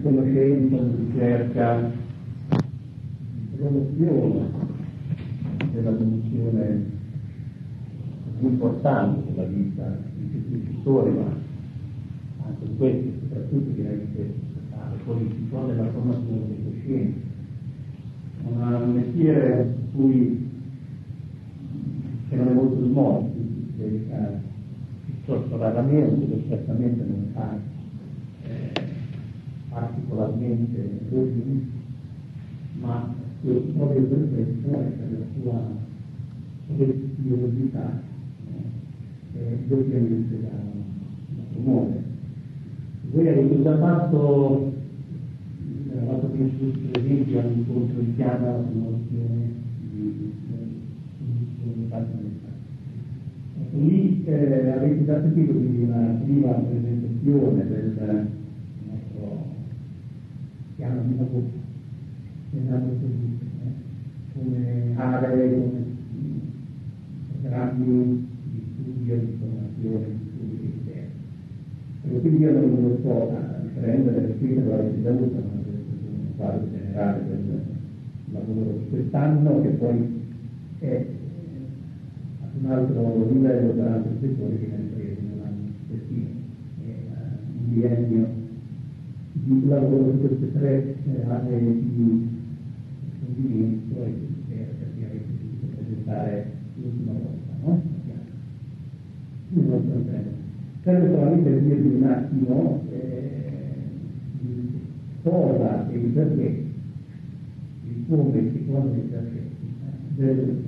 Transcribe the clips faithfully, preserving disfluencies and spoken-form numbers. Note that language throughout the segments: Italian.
conoscenza, di ricerca, di promozione della dimensione più importante della vita di tutti i gestori, ma anche di questi, soprattutto direi che sociale, politico, della formazione delle coscienze. Un mestiere su cui, che non è molto smosso, si dedica piuttosto raramente, o certamente non fa eh, particolarmente oggi, ma proprio per questo e per la sua religiosità eh, doppiamente da, da promuovere. Voi avete già fatto, eravate pensato per esempio all'incontro di Chiara, la promozione di unità. Lì eh, avete già sentito quindi una prima presentazione del nostro piano di lavoro, chiamiamolo così, eh, come aree, come programmi di studio, di formazione, di studio di ricerca. E quindi io non lo so, a differenza delle scritte che avete già avuto, ma un quadro generale del lavoro di quest'anno, che poi è un altro livello per altri settori che ne presi nell'anno successivo. Un biennio di lavoro su queste tre aree di approfondimento e di ricerca che avete potuto presentare l'ultima volta, no? Il nostro impegno. Serve solamente dirvi un attimo eh, di cosa e di perché, di come e cosa e perché del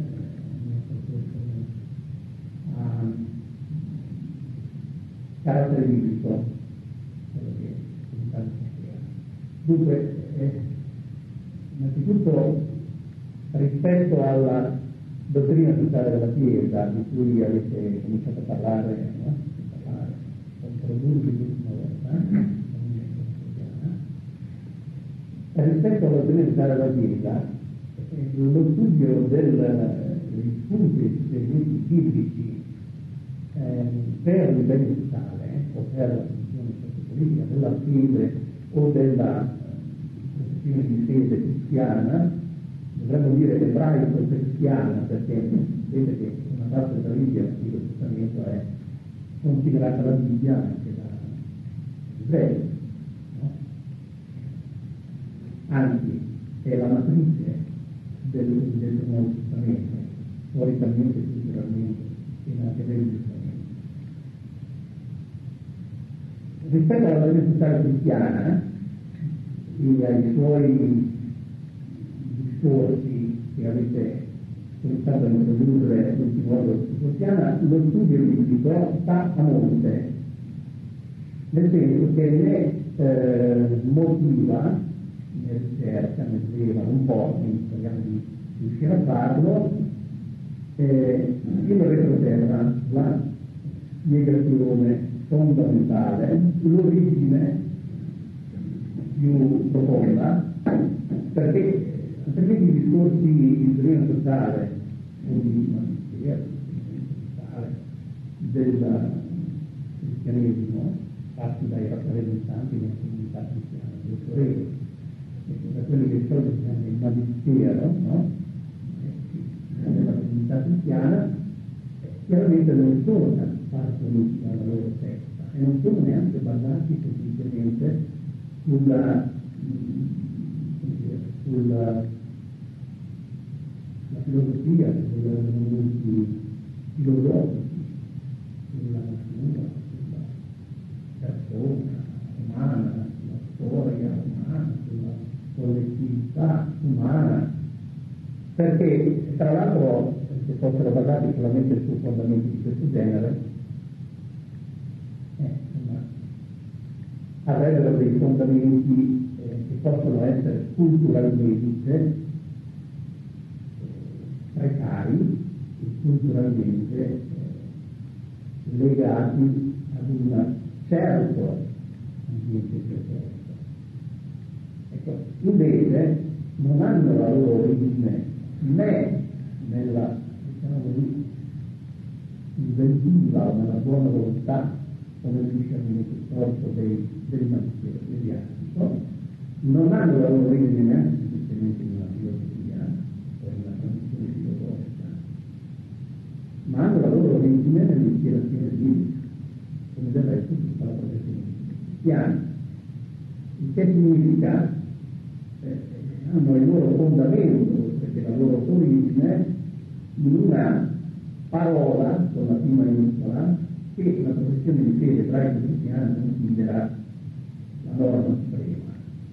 carattere biblico, quello che è. Dunque, eh, innanzitutto rispetto alla dottrina totale della Chiesa, di cui avete cominciato a parlare, no? a parlare, a introdurvi l'ultima volta, eh? rispetto alla dottrina totale della Chiesa, eh, lo studio del, degli spunti dei spunti biblici Eh, per l'impegno sociale eh, o per la funzione sociopolitica della fede o della professione di fede cristiana, dovremmo dire ebraico cristiana, perché vedete che una parte della Bibbia, qui lo testamento è considerata la Bibbia anche da ebrei, no? Anzi è la matrice del, del Nuovo Testamento, storicamente, culturalmente e anche religioso. Rispetto alla dottrina cristiana e ai suoi discorsi che avete cominciato a introdurre l'ultima volta cristiana, lo studio biblico sta a monte, nel senso che ne eh, motiva, ne ricerca, ne svela un po', speriamo di riuscire a farlo, eh, il retroterra, la spiegazione fondamentale, l'origine più profonda, perché altrimenti i discorsi di dottrina totale o di magistero, del cristianesimo fatti dai rappresentanti della comunità cristiana, dei sorelle, da quelli che sono il magistero, no? Della comunità cristiana, chiaramente non sono partoriti dalla loro testa e non sono neanche basati semplicemente sulla, sulla la filosofia, sugli argomenti filosofici, sulla natura, sulla persona umana, sulla storia umana, sulla collettività umana, perché tra l'altro se fossero basati solamente su fondamenti di questo genere eh, avrebbero dei fondamenti eh, che possono essere culturalmente eh, precari e culturalmente eh, legati ad un certo ambiente pretesto. Ecco, invece non hanno la loro origine né nella, diciamo così, inventiva o nella buona volontà o nel discernimento storico dei, dei magisteri ecclesiastico, non hanno la loro origine neanche semplicemente in una filosofia o in una tradizione filosofica, ma hanno la loro origine nell'ispirazione biblica, come del resto tutta la professione cristiana. Il che significa eh, hanno il loro fondamento, perché la loro origine in una parola con la P maiuscola che la professione di fede ebraica cristiana considera la norma suprema,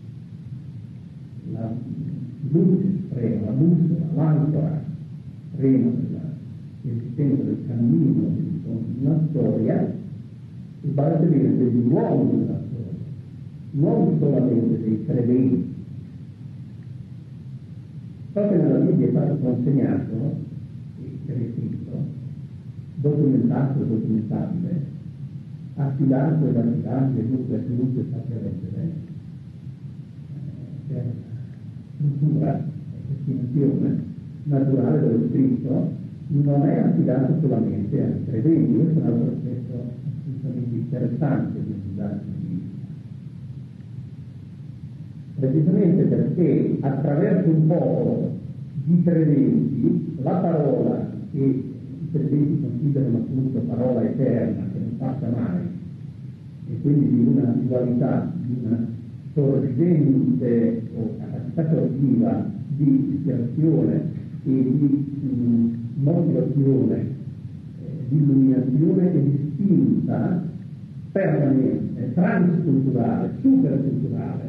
la luce suprema, la bussola, l'ancora suprema dell'esistenza del cammino di una storia, e basta vedere degli uomini della storia, non solamente dei credenti. Ciò che nella Bibbia è stato consegnato e scritto, documentato e documentabile, affidato ed affidato e dunque tenuto e fatto leggere per struttura e destinazione naturale dello scritto, non è affidato solamente ai credenti. Questo è un altro aspetto assolutamente interessante dell'indagine biblica. Precisamente perché attraverso un popolo di credenti la parola che i credenti considerano appunto parola eterna, che non passa mai, e quindi di una dualità, di una sorgente o capacità sortiva di ispirazione e di mh, motivazione, eh, di illuminazione e di spinta permanente, transculturale, superculturale.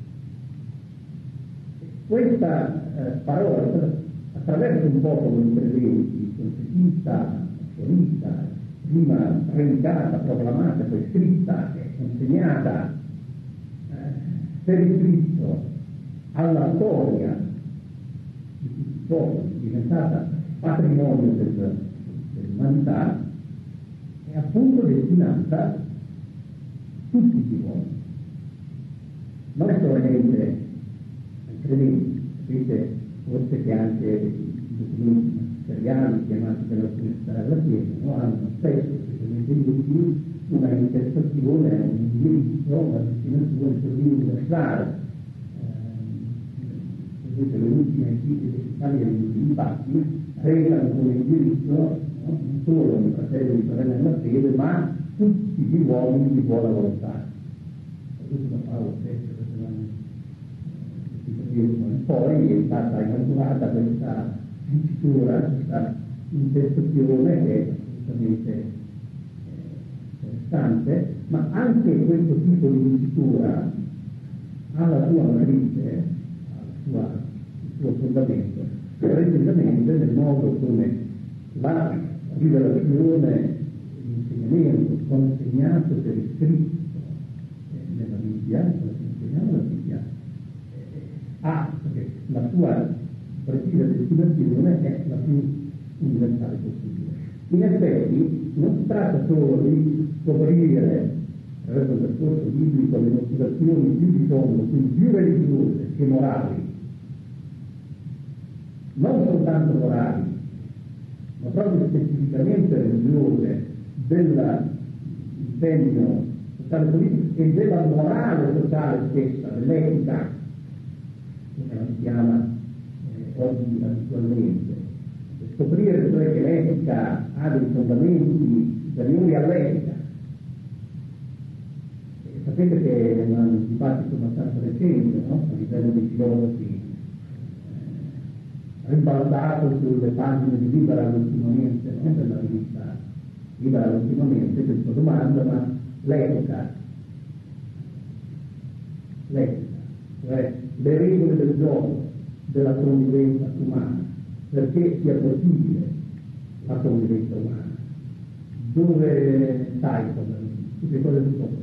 Questa eh, parola, attraverso un popolo di credenti, concetista, solista, prima predicata, proclamata, poi scritta e consegnata eh, per iscritto alla storia di tutti i popoli, diventata patrimonio del, dell'umanità, è appunto destinata a tutti gli uomini. Non è solamente credenti, sapete forse che anche i documenti materiali chiamati per l'università della Chiesa, no? Hanno spesso, specialmente gli ultimi, una intestazione, un indirizzo, una destinazione così universale. Eh, le ultime encicliche degli ultimi patti recano come indirizzo, no? Non solo i fratelli e sorelle nella fede, ma tutti gli uomini di buona volontà. Questo da Paolo stesso, poi è stata inaugurata questa dicitura, questa intestazione che è assolutamente eh, interessante, ma anche questo tipo di dicitura ha la sua matrice, ha la sua, il suo fondamento, precisamente nel modo come la rivelazione, l'insegnamento consegnato per iscritto eh, nella Bibbia, come si insegna nella Bibbia, ha, perché la sua precisa destinazione è la più universale possibile. In effetti non si tratta solo di scoprire attraverso il percorso biblico le motivazioni più di fondo, quindi più religiose che morali, non soltanto morali, ma proprio specificamente religiose dell'impegno sociale politico e della morale sociale stessa, dell'etica, come la si chiama eh, oggi abitualmente. Scoprire cioè che l'etica ha dei fondamenti superiori all'etica. E sapete che è un dibattito abbastanza recente, no? A livello di filosofi, eh, ribaltato sulle pagine di Liberal ultimamente, no? Della rivista Liberal ultimamente, questa domanda, ma l'etica, l'etica, cioè le regole del gioco della convivenza umana, perché sia possibile la convivenza umana. Dove stai con che cosa si scopre?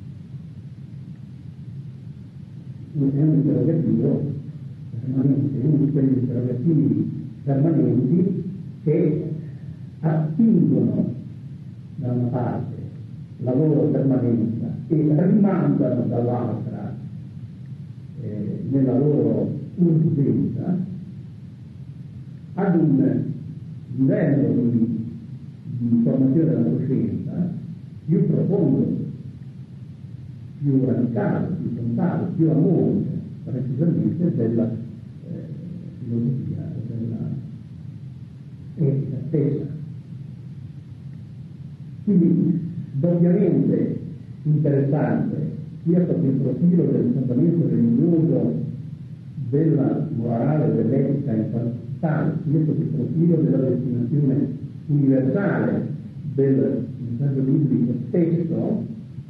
È un interrogativo permanente, uno di quegli interrogativi permanenti che attingono da una parte la loro permanenza e rimandano dall'altra eh, nella loro urgenza ad un livello di, di formazione della coscienza più profondo, più radicale, più frontale, più amore, precisamente della eh, filosofia, della etica stessa. Quindi, doppiamente interessante sia sotto il profilo del fondamento religioso, della morale, dell'etica in quanto tale, sia sotto il profilo della destinazione universale del messaggio biblico stesso,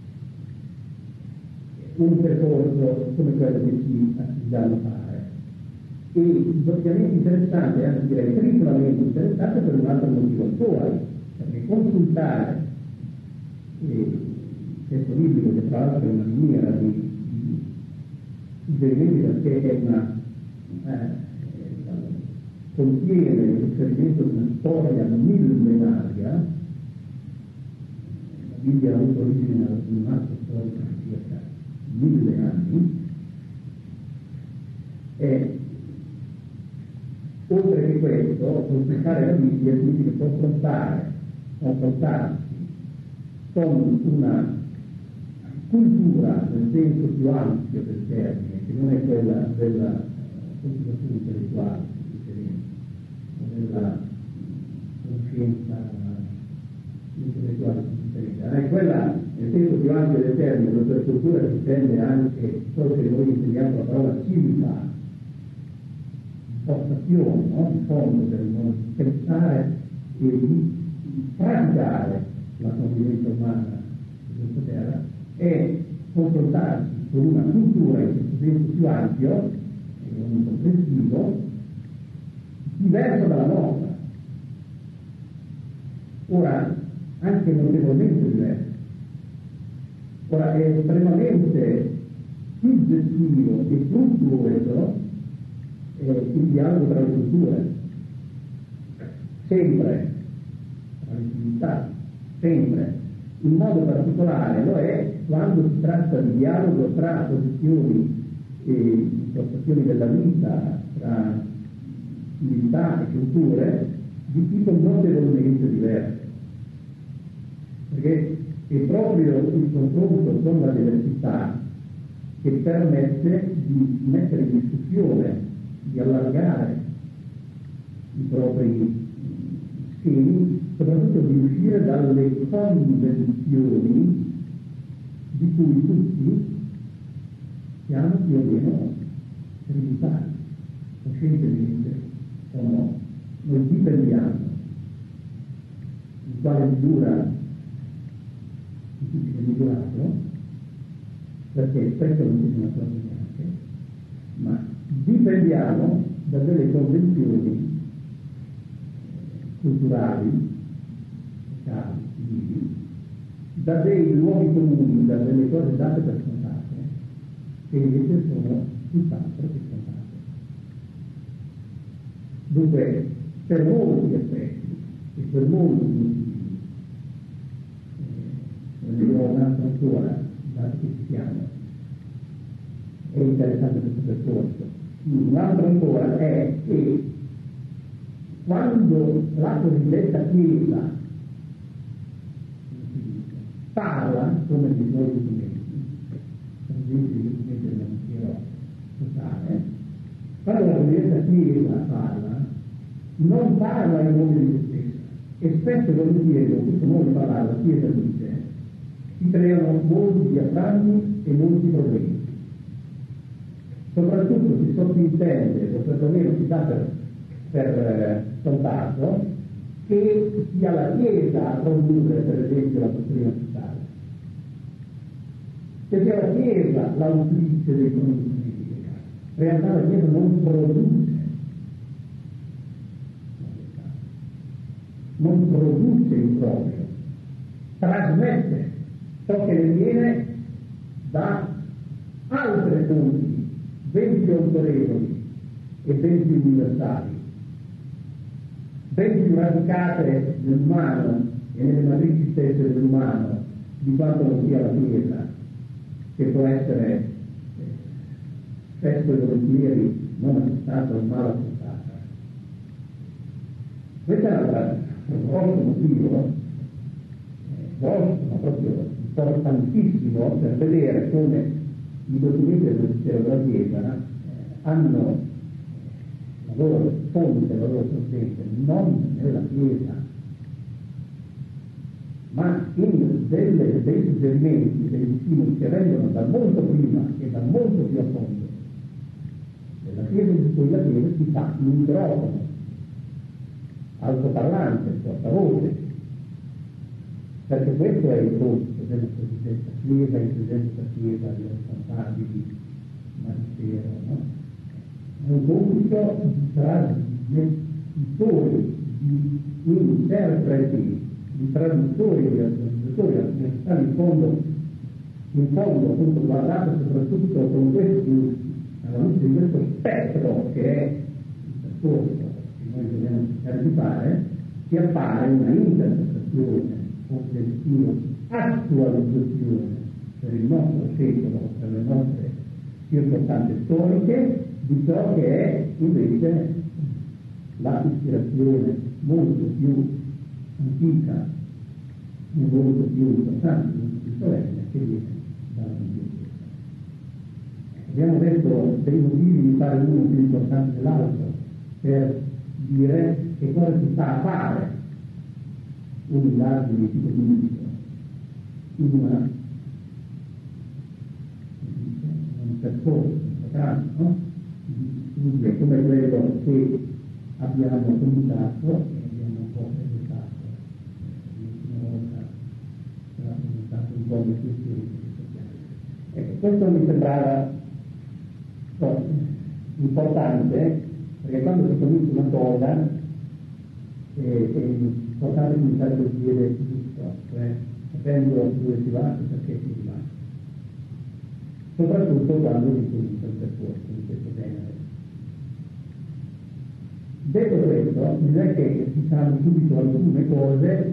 un percorso come quello che ci accingiamo a fare. E doppiamente interessante, anzi direi triplamente interessante per un altro motivo ancora, perché consultare eh, il testo biblico, che tra l'altro è una miniera di, di suggerimenti, perché è una eh, contiene il riferimento di una storia millenaria. La Bibbia ha avuto origine in un altro storico di circa mille anni, e oltre che questo, consultare la Bibbia significa confrontare, confrontarsi con una cultura nel senso più ampio del termine, che non è quella della coltivazione intellettuale, della conoscenza intellettuale, è quella nel senso più ampio del termine, dove per cultura si intende anche quello che noi intendiamo la parola civiltà, impostazione, no? In fondo del modo di pensare e di praticare la convivenza umana su questa terra, e confrontarsi con una cultura in questo senso più ampio e onnicomprensivo, diverso dalla nostra, ora anche notevolmente diverso. Ora è estremamente suggestivo e fruttuoso eh, il dialogo tra le culture, sempre tra le civiltà, sempre. In modo particolare lo è quando si tratta di dialogo tra posizioni e impostazioni della vita, tra civiltà e culture di tipo notevolmente diverso, perché è proprio il confronto con la diversità che permette di mettere in discussione, di allargare i propri schemi, soprattutto di uscire dalle convenzioni di cui tutti siamo più o meno tributari, coscientemente o no. Noi dipendiamo in quale misura difficile misurarlo, perché spesso non si sono accorti neanche, ma dipendiamo da delle convenzioni culturali, sociali, civili, da dei luoghi comuni, da delle cose date per scontate, che invece sono tutt'altro che scontate. Dunque, per molti aspetti e per molti motivi, eh, ne dirò un altro ancora, dato che ci siamo, è interessante questo percorso. Un altro ancora è che quando la cosiddetta Chiesa parla, come di suoi documenti, per esempio i documenti del Ministero Sociale, quando la cosiddetta Chiesa parla, non parla in nome di se stessa, e spesso volentieri con questo modo di parlare la Chiesa dice, si creano molti diaframmi e molti problemi. Soprattutto si sottintende, o perlomeno si dà per, per eh, scontato, che sia la Chiesa a produrre, per esempio, la dottrina sociale, che sia la Chiesa l'autrice dei contenuti. In realtà la Chiesa non produce, non produce in proprio, trasmette ciò che ne viene da altre fonti ben più autorevoli e ben più universali, ben più radicate nell'umano e nelle matrici stesse dell'umano di quanto non sia la Chiesa, che può essere spesso e volentieri non accettata o mal accettata. Questo è un grosso motivo, eh, grosso, ma proprio importantissimo, per vedere come i documenti del Ministero della Chiesa eh, hanno la loro fonte, la loro sorgente non nella Chiesa, ma in delle, dei suggerimenti, degli stimoli che vengono da molto prima e da molto più a fondo della Chiesa, di cui la Chiesa si fa un microfono, altoparlante, portavoce, perché questo è il compito della cosiddetta Chiesa, il presidente della Chiesa, dei responsabili, magistero, no? È un compito di trasmettitori, di interpreti, di traduttori, di organizzatori, la università in fondo, in fondo appunto guardate soprattutto con questi, alla luce di questo spettro che è il percorso che noi dobbiamo cercare di fare, si appare una interpretazione, obiettivo, attualizzazione per il nostro secolo, per le nostre circostanze storiche, di ciò che è invece la ispirazione molto più antica e molto più importante, molto più solenne che viene dalla Chiesa. Abbiamo detto dei motivi di fare uno più importante dell'altro per dire che cosa si sta a fare un'indagine di tipo giuridico in una, un percorso, un programma, no? Di come quello che abbiamo cominciato e abbiamo un po' presentato l'ultima volta, sarà presentato un po' di questioni sociali. Ecco, questo mi sembrava so, importante, perché quando si comincia una cosa è, è importante cominciare col piede giusto, cioè sapendo dove si va e perché si va, soprattutto quando si comincia il percorso di questo genere. Detto questo, non è che diciamo subito alcune cose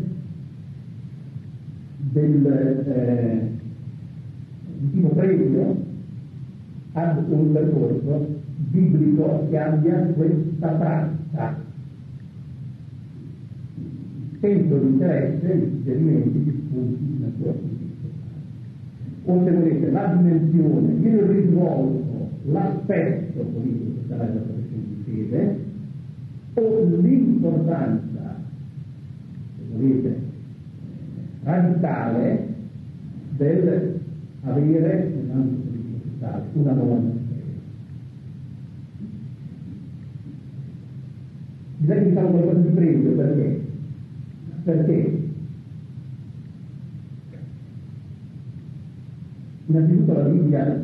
del eh, di tipo previo ad un percorso biblico che abbia questa traccia, senso di interesse, di suggerimenti, di spunti di natura politica. O se volete, la dimensione, il risvolto, l'aspetto politico che sarà la professione di fede, o l'importanza, se volete, radicale del avere nell'ambito politico sociale una norma seria. Bisogna che diciamo qualcosa di previo, perché? Perché innanzitutto la Bibbia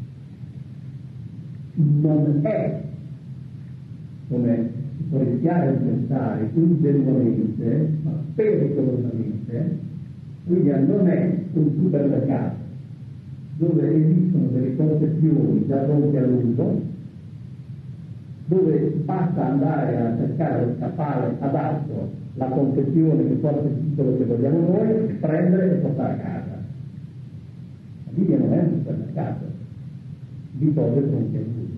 non è, come si può rischiare di pensare, ingenuamente, ma pericolosamente, la Bibbia non è un supermercato dove esistono delle confezioni già pronte all'uso, dove basta andare a cercare lo scaffale adatto, la confezione che porta il titolo che vogliamo noi, prendere e portare a casa. La Bibbia non è un supermercato di cose pronte all'uso.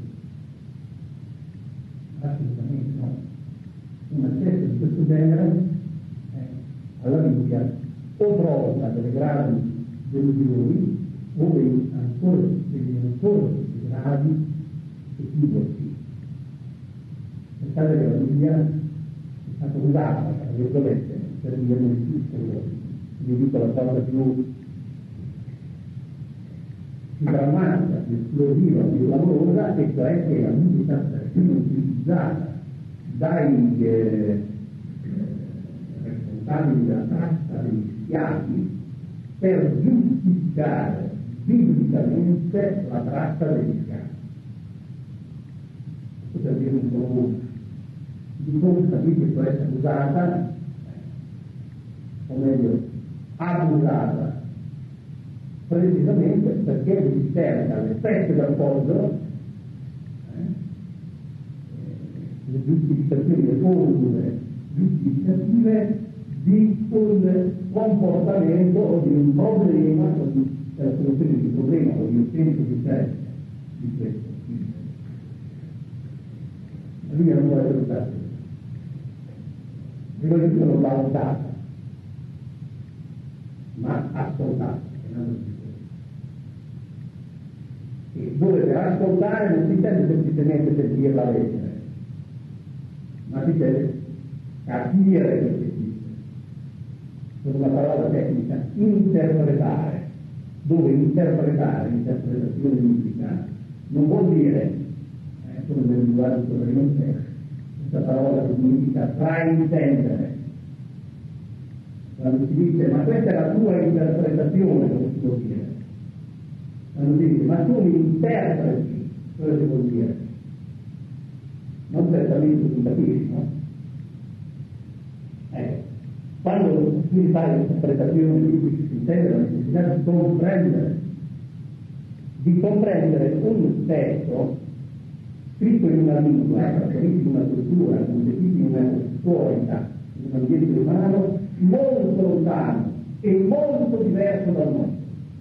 Assolutamente no. Un accesso di questo genere eh, alla Bibbia o provoca delle gravi delusioni o dei ancora degli ancora più gravi equivoci. Pensate che la Bibbia è stata usata, tra virgolette, per dire nel piccolo, vi dico la cosa più più drammatica, più esplosiva, più clamorosa, e cioè che la Bibbia è stata persino utilizzata dai eh, responsabili della tratta degli schiavi per giustificare biblicamente la tratta degli schiavi. Questo per dire un po' di come la Bibbia può essere usata, o meglio, abusata, precisamente perché si serve alle specie d'appoggio eh, le giustificazioni, le formule giustificative di un comportamento o di un problema o di la soluzione di un problema o di un senso di interesse di questo. La Bibbia non può essere usata. Prima di tutto non va usata, ma ascoltata. E dove per ascoltare non si intende semplicemente per dire la lettera, ma si deve capire quello che dice. Con una parola tecnica, interpretare, dove interpretare, interpretazione significa, non vuol dire, eh, come nel linguaggio corrente, questa parola che significa fraintendere. Quando si dice, ma questa è la tua interpretazione, come si può dire? Quando si dice, ma tu mi interpreti, cosa si vuol dire? Non certamente tu capisci, no? Ecco, quando si fa l'interpretazione biblica si intende la necessità di comprendere, di comprendere un testo scritto in una lingua, scritto in una cultura, concepito in una storia, in un ambiente umano molto lontano e molto diverso dal nostro.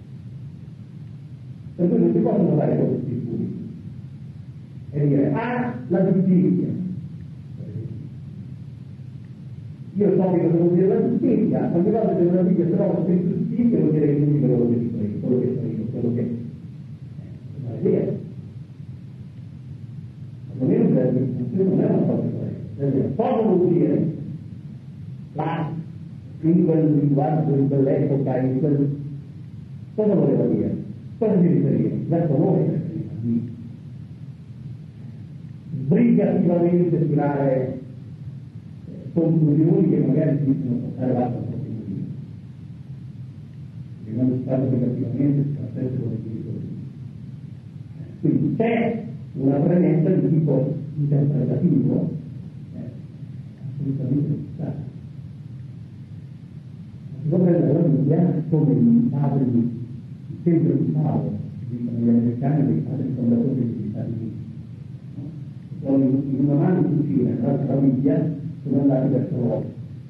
Per cui non si possono fare cose sicure e dire, ah, la giustizia. Io so che cosa vuol dire la giustizia, quante volte devo una Bibbia se no scritto giustizia vuol dire che non dico quello che dico io, quello che so io, quello che non è vero. Non è una distinzione, non è una cosa corretta. Cosa vuol dire la in quel linguaggio, in quell'epoca, in quel... cosa voleva dire? Cosa si riferiva? Verso noi si riferiva di sbrigativamente tirare conclusioni che magari si dicono portare avanti a proprio motivo. Che non si fa sbrigativamente si fa sempre come si dice. Quindi c'è una premessa di tipo interpretativo, eh, assolutamente necessaria. Si può prendere la Bibbia come i padri, il centro di Paolo, dicono gli americani, dei padri fondatori degli Stati Uniti. No? Poi in una mano in cucina, nell'altra la Bibbia, sono andati verso l'Ovest.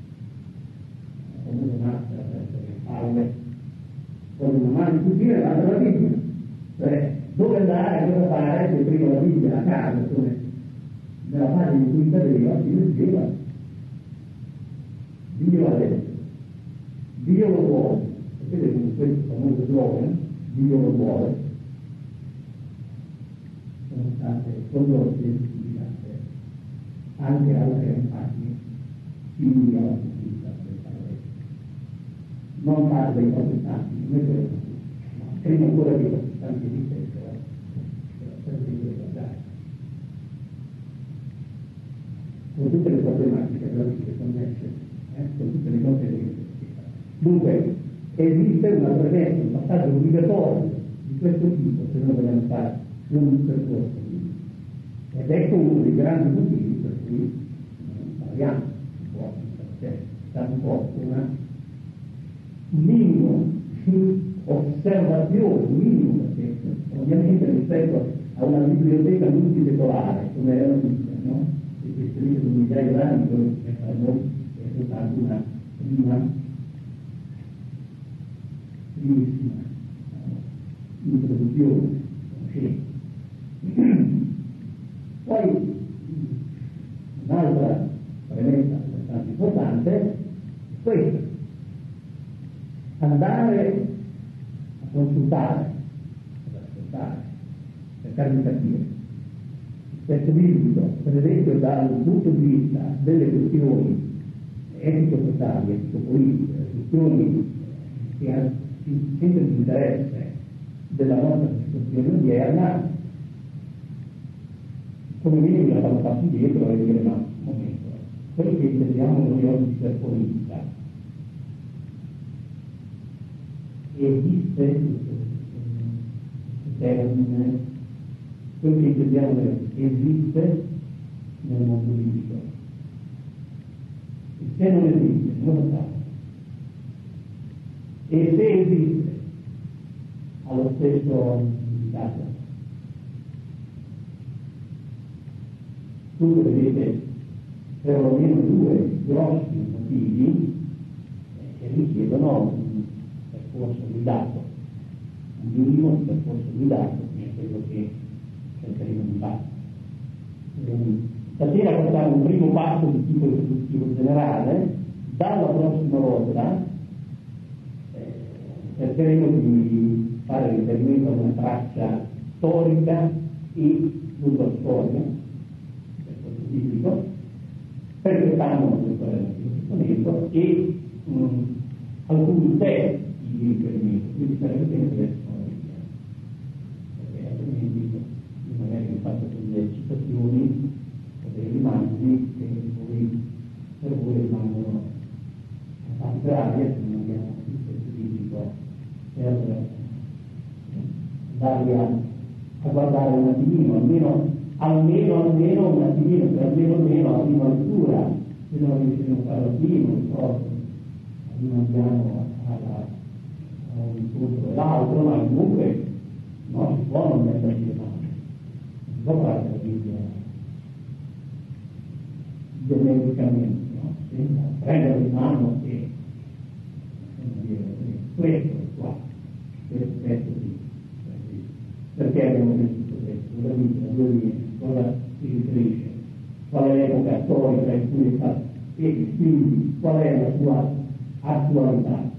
Come una maschera verso le palle, con una mano in cucina e l'altra la Bibbia. Cioè, dove andare, cosa fare, se prima la Bibbia a casa, come nella pagina in cui cadeva, si leggeva. Dio ha detto. Dio lo vuole, vedete con questo famoso slogan, Dio lo vuole, sono state condotte e giustificate anche altre immagini simili alla pubblicità del parole. Non parla dei protestanti, non è quello, ma prima ancora che i protestanti esistessero, sempre di guardare. Con tutte le problematiche della vita connesse, eh, con tutte le cose che dunque, esiste una premessa, un passaggio obbligatorio di questo tipo se noi vogliamo fare un percorso. Ed ecco uno dei grandi motivi per cui parliamo un po', cioè, sta un po' una, un minimo di osservazione, un minimo perché ovviamente rispetto a una biblioteca multisecolare come era la Bibbia, no? E che si dice un migliaio d'anni, quello che fa noi è soltanto una prima primissima introduzione, sì. Poi un'altra premessa abbastanza importante è questa: andare a consultare, ad ascoltare, cercare di capire il testo biblico, per esempio dal punto di vista delle questioni etico-sociali, etico-politiche, questioni che hanno il centro di interesse della nostra situazione odierna, come minimo bisogna fare un passo indietro e dire no, un momento, quello che intendiamo noi oggi per politica esiste questo termine, quello che intendiamo noi esiste nel mondo biblico, e se non esiste non lo sa. E se esiste allo stesso indicato. Dunque vedete perlomeno due grossi motivi che richiedono un percorso guidato, un minimo di percorso guidato, che è quello che cercheremo di fare. Stasera facciamo un primo passo di tipo introduttivo generale, dalla prossima volta cercheremo di fare riferimento a una traccia storica e lunga storia, biblico, perché stanno nel Testamento e mh, alcuni testi di riferimento, quindi sarebbe bene che sono via, perché altrimenti magari ho fatto delle citazioni o dei rimandi che poi per voi rimangono arbitrarie se non abbiamo il testo biblico per darvi a, a guardare un attimino, almeno almeno almeno un attimino, per almeno almeno la prima lettura, se non riusciremo a farlo prima, ricordo, rimandiamo a un incontro e l'altro, ma comunque non si può non metterci le mani, non si può fare la Bibbia geneticamente, no? Senza prendere in mano e questo qua, questo testo qui, perché abbiamo visto questo, cosa dice la due linee, cosa si riferisce, qual è l'epoca storica in cui è stato e quindi qual è la sua attualità.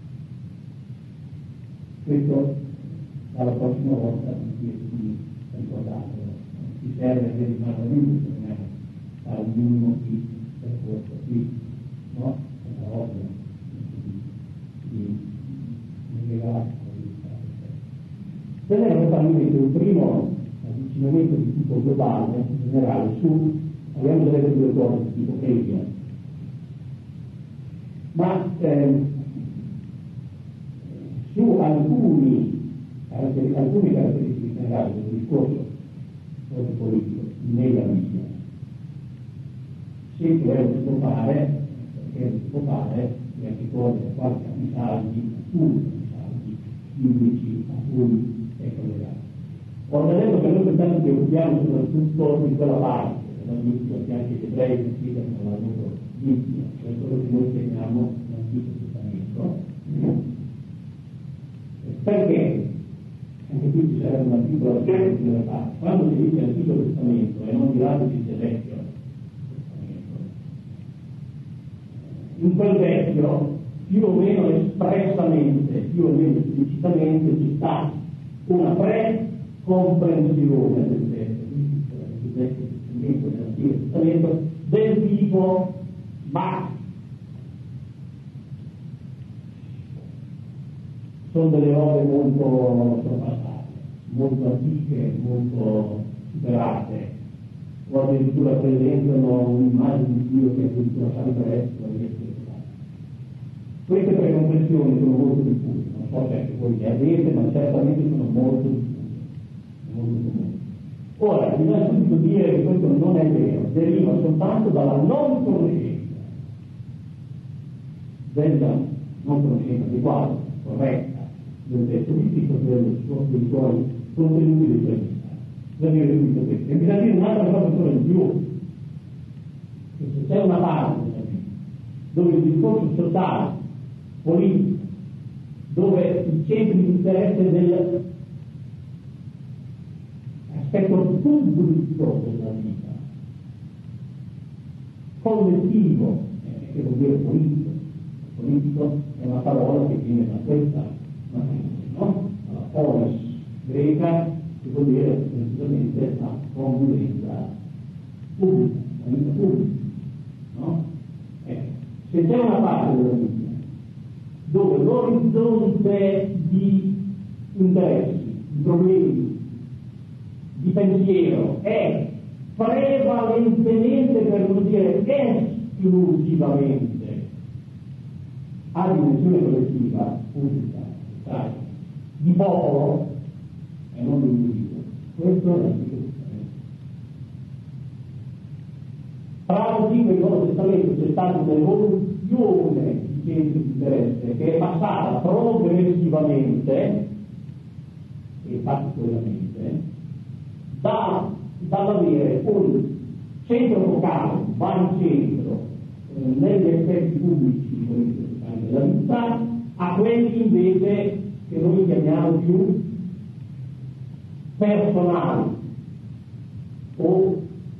Questo dalla prossima volta non chiedo di ricordarlo, non ci serve per rimane la Bibbia, bisogna fare un minimo di percorso qui, no? È ovvio, di legare. Se lei non fa invece un primo avvicinamento di tipo globale, in generale, su, abbiamo delle due cose di tipo media, ma ehm, su alcuni, alcune caratteristiche generali del discorso politico nella Bibbia, se quello si può fare, perché si può fare, e anche con qualche messaggi, alcuni messaggi biblici a cui è collegato. Ho detto che noi pensando ci occupiamo soprattutto di quella parte della Bibbia, che anche gli ebrei che spiegano la loro Bibbia, cioè quello che noi chiamiamo l'Antico Testamento. Perché? Anche qui ci sarebbe una piccola parte. Quando si dice Antico Testamento e non di lato si dice Vecchio Testamento, in quel Vecchio più o meno espressamente, più o meno esplicitamente ci sta una pre-comprensione del testo, del Vecchio Testamento, dell'Antico Testamento, del tipo ma sono delle robe molto sorpassate, molto antiche, molto superate, o addirittura presentano un'immagine di Dio che addirittura sa il resto e queste precomprensioni sono molto diffuse, non so se anche voi le avete, ma certamente sono molto diffuse, molto comuni. Ora, bisogna subito dire che questo non è vero, deriva soltanto dalla non conoscenza, della non conoscenza adeguata, corretta, del testo biblico, dei suoi contenuti dei suoi messaggi. Bisogna dire subito questo. E bisogna dire un'altra cosa ancora in più, che se c'è una parte dove il discorso sociale, politico, dove il centro di interesse dell'aspetto pubblico della vita, collettivo, eh, che vuol dire politico, politico è una parola che viene da questa matrice, no? La polis greca, che vuol dire precisamente la convivenza pubblica, la vita pubblica, no? Eh, se c'è una parte della vita dove l'orizzonte di interessi, di problemi, di pensiero è prevalentemente, per non dire esclusivamente, a dimensione collettiva, pubblica, sai, di popolo e non di individuo. Questo è l'Antico Testamento. Tra l'Antico e il Nuovo Testamento c'è stata un'evoluzione di centri di interesse che è passata progressivamente e particolarmente da, dall'avere un centro focale, un baricentro eh, negli aspetti pubblici della vita a quelli invece che noi chiamiamo più personali o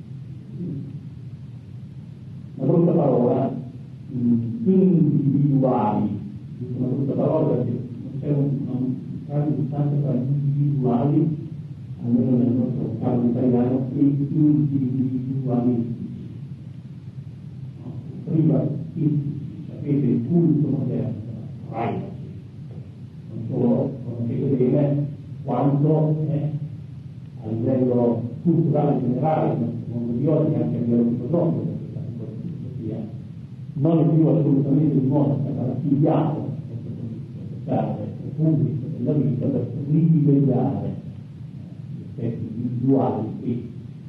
una brutta parola individuali, una brutta parola perché non c'è un caso di distanza tra individuali almeno nel nostro caso italiano, individualistici, no? Privatistici. Sapete, il culto moderno, la privacy, non solo conoscete bene quanto eh, a livello culturale generale, nel mondo di oggi, anche a livello filosofico, perché la filosofia non è più assolutamente di moda, è archiviato sociale e pubblico della vita per privilegiare gli aspetti individuali e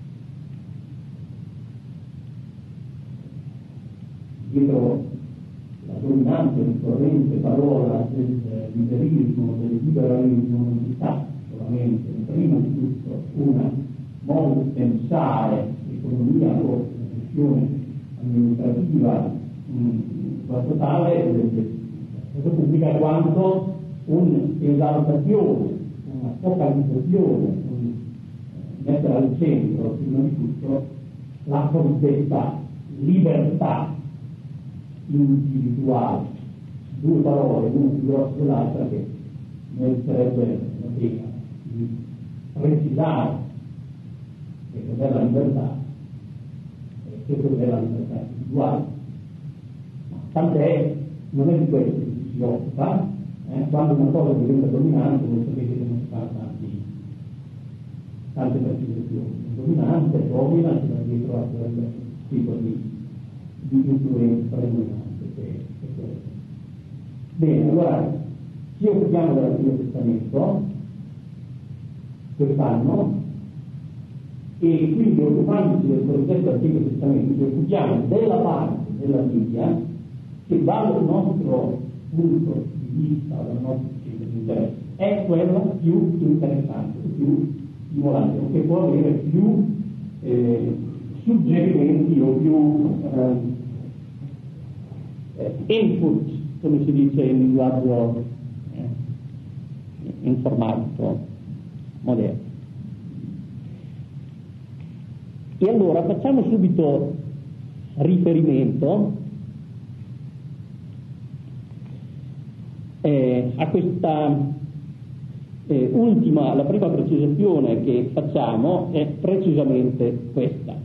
dietro la dominante ricorrente parola del liberismo, del liberalismo non si sta solamente, prima di tutto, una modo di pensare l'economia o la gestione amministrativa in quanto tale della pubblica, quanto un'esaltazione, una focalizzazione, un mettere al centro prima di tutto la cosiddetta libertà individuale, due parole, una più grossa dell'altra, che meriterebbe la pena di precisare che cos'è la libertà e che cos'è la libertà individuale. Ma tant'è, non è di questo che si occupa, eh? Quando una cosa diventa dominante, voi sapete che non si fa tanti, tante precisazioni. Il dominante domina, si va dietro a quel tipo di di influenza predominante che è questo. Bene, allora ci occupiamo dell'Antico Testamento quest'anno e quindi, occupandoci del cosiddetto Antico Testamento, ci occupiamo della parte della Bibbia che dal nostro punto di vista, dal nostro centro di interesse, è quella più interessante, più stimolante, o che può avere più eh, suggerimenti o più eh, input, come si dice in linguaggio eh, informatico moderno. E allora facciamo subito riferimento eh, a questa eh, ultima, la prima precisazione che facciamo è precisamente questa.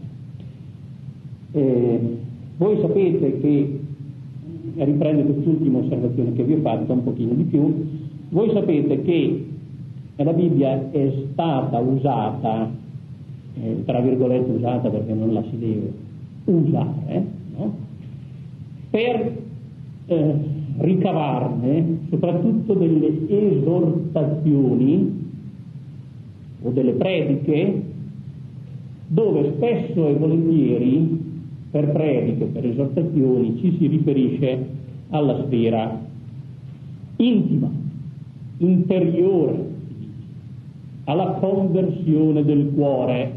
Eh, voi sapete che, riprende quest'ultima osservazione che vi ho fatto un pochino di più, voi sapete che la Bibbia è stata usata, eh, tra virgolette usata perché non la si deve usare, no? Per eh, ricavarne soprattutto delle esortazioni o delle prediche, dove spesso e volentieri per prediche, per esortazioni, ci si riferisce alla sfera intima, interiore, alla conversione del cuore.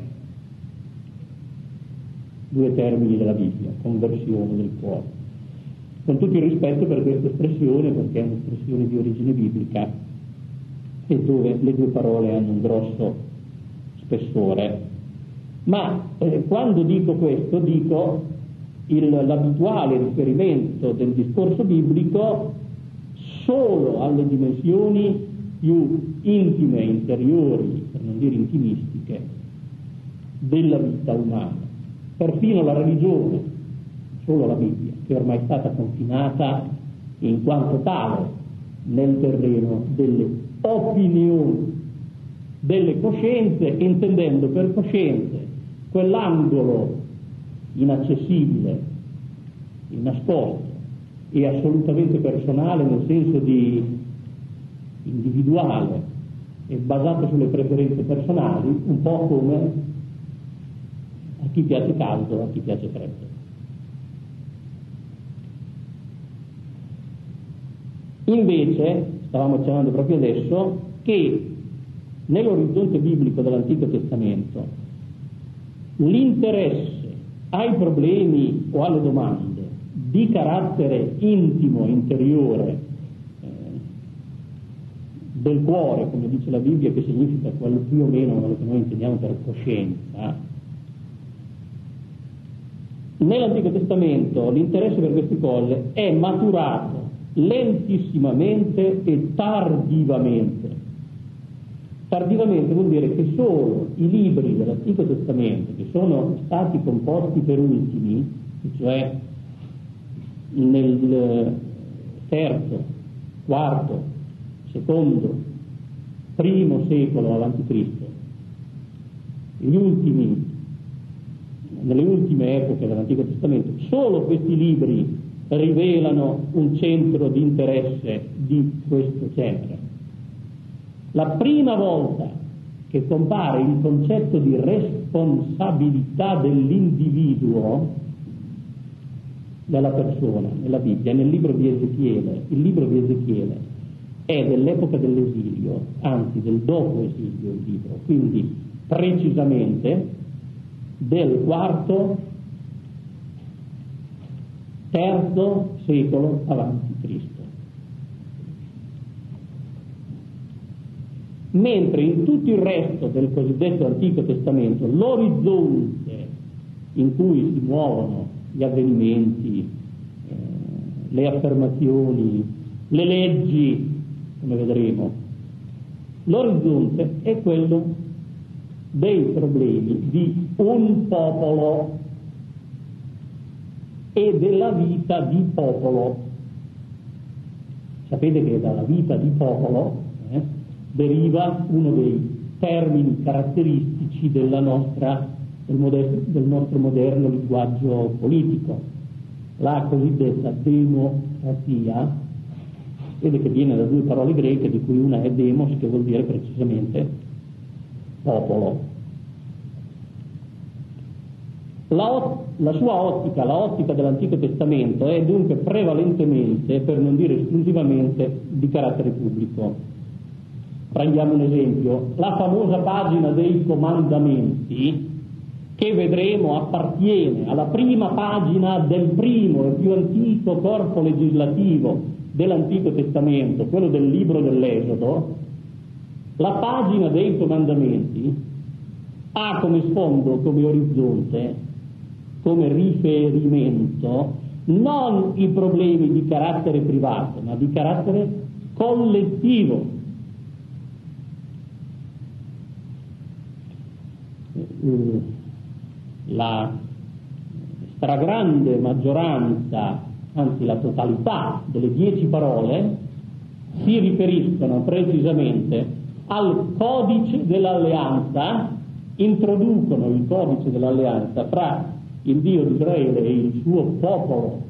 Due termini della Bibbia, conversione del cuore. Con tutto il rispetto per questa espressione, perché è un'espressione di origine biblica e dove le due parole hanno un grosso spessore. Ma eh, quando dico questo, dico il, l'abituale riferimento del discorso biblico solo alle dimensioni più intime, interiori, per non dire intimistiche, della vita umana. Perfino la religione, solo la Bibbia, che ormai è stata confinata in quanto tale nel terreno delle opinioni, delle coscienze, intendendo per coscienze quell'angolo inaccessibile, nascosto e assolutamente personale, nel senso di individuale e basato sulle preferenze personali, un po' come a chi piace caldo, a chi piace freddo. Invece, stavamo accennando proprio adesso, che nell'orizzonte biblico dell'Antico Testamento l'interesse ai problemi o alle domande di carattere intimo, interiore, eh, del cuore, come dice la Bibbia, che significa quello più o meno quello che noi intendiamo per coscienza, nell'Antico Testamento l'interesse per queste cose è maturato lentissimamente e tardivamente, Tardivamente vuol dire che solo i libri dell'Antico Testamento, che sono stati composti per ultimi, cioè nel terzo, quarto, secondo, primo secolo avanti Cristo, gli ultimi, nelle ultime epoche dell'Antico Testamento, solo questi libri rivelano un centro di interesse di questo genere. La prima volta che compare il concetto di responsabilità dell'individuo, della persona, nella Bibbia, nel libro di Ezechiele. Il libro di Ezechiele è dell'epoca dell'esilio, anzi del dopo esilio il libro, quindi precisamente del quarto, terzo secolo avanti Cristo. Mentre in tutto il resto del cosiddetto Antico Testamento l'orizzonte in cui si muovono gli avvenimenti, eh, le affermazioni, le leggi, come vedremo, l'orizzonte è quello dei problemi di un popolo e della vita di popolo. Sapete che dalla vita di popolo eh, deriva uno dei termini caratteristici della nostra, del, moder- del nostro moderno linguaggio politico, la cosiddetta democrazia, vede che viene da due parole greche, di cui una è demos, che vuol dire precisamente popolo. La, la sua ottica, la ottica dell'Antico Testamento, è dunque prevalentemente, per non dire esclusivamente, di carattere pubblico. Prendiamo un esempio: la famosa pagina dei comandamenti, che vedremo appartiene alla prima pagina del primo e più antico corpo legislativo dell'Antico Testamento, quello del libro dell'Esodo. La pagina dei comandamenti ha come sfondo, come orizzonte, come riferimento non i problemi di carattere privato, ma di carattere collettivo. La stragrande maggioranza, anzi la totalità delle dieci parole si riferiscono precisamente al codice dell'alleanza, introducono il codice dell'alleanza fra il Dio di Israele e il suo popolo.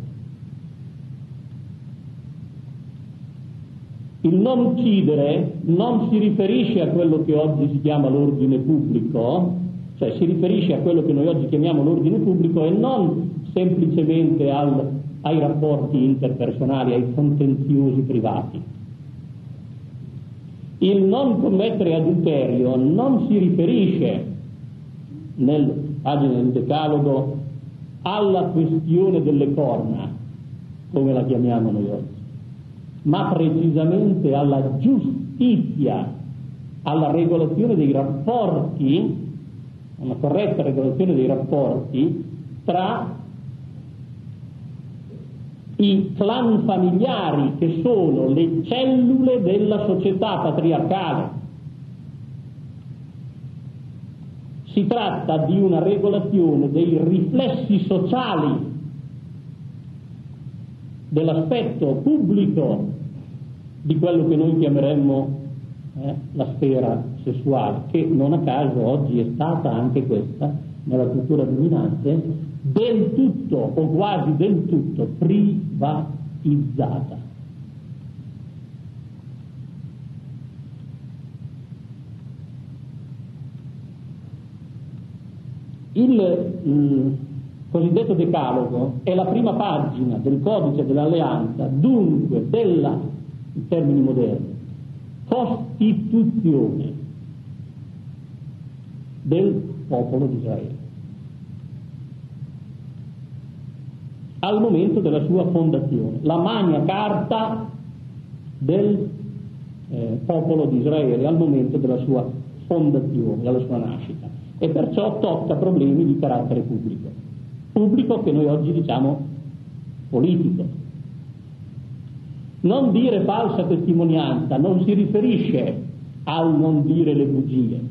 Il non uccidere non si riferisce a quello che oggi si chiama l'ordine pubblico, cioè si riferisce a quello che noi oggi chiamiamo l'ordine pubblico e non semplicemente al, ai rapporti interpersonali, ai contenziosi privati. Il non commettere adulterio non si riferisce, nel pagina del Decalogo, alla questione delle corna, come la chiamiamo noi oggi, ma precisamente alla giustizia, alla regolazione dei rapporti, una corretta regolazione dei rapporti tra i clan familiari, che sono le cellule della società patriarcale. Si tratta di una regolazione dei riflessi sociali dell'aspetto pubblico di quello che noi chiameremmo eh, la sfera sessuale, che non a caso oggi è stata anche questa, nella cultura dominante, del tutto o quasi del tutto privatizzata. Il, il cosiddetto Decalogo è la prima pagina del codice dell'alleanza, dunque della, in termini moderni, Costituzione del popolo di Israele, al momento della sua fondazione, la Magna Carta del eh, popolo di Israele al momento della sua fondazione, della sua nascita, e perciò tocca problemi di carattere pubblico, pubblico che noi oggi diciamo politico. Non dire falsa testimonianza non si riferisce al non dire le bugie.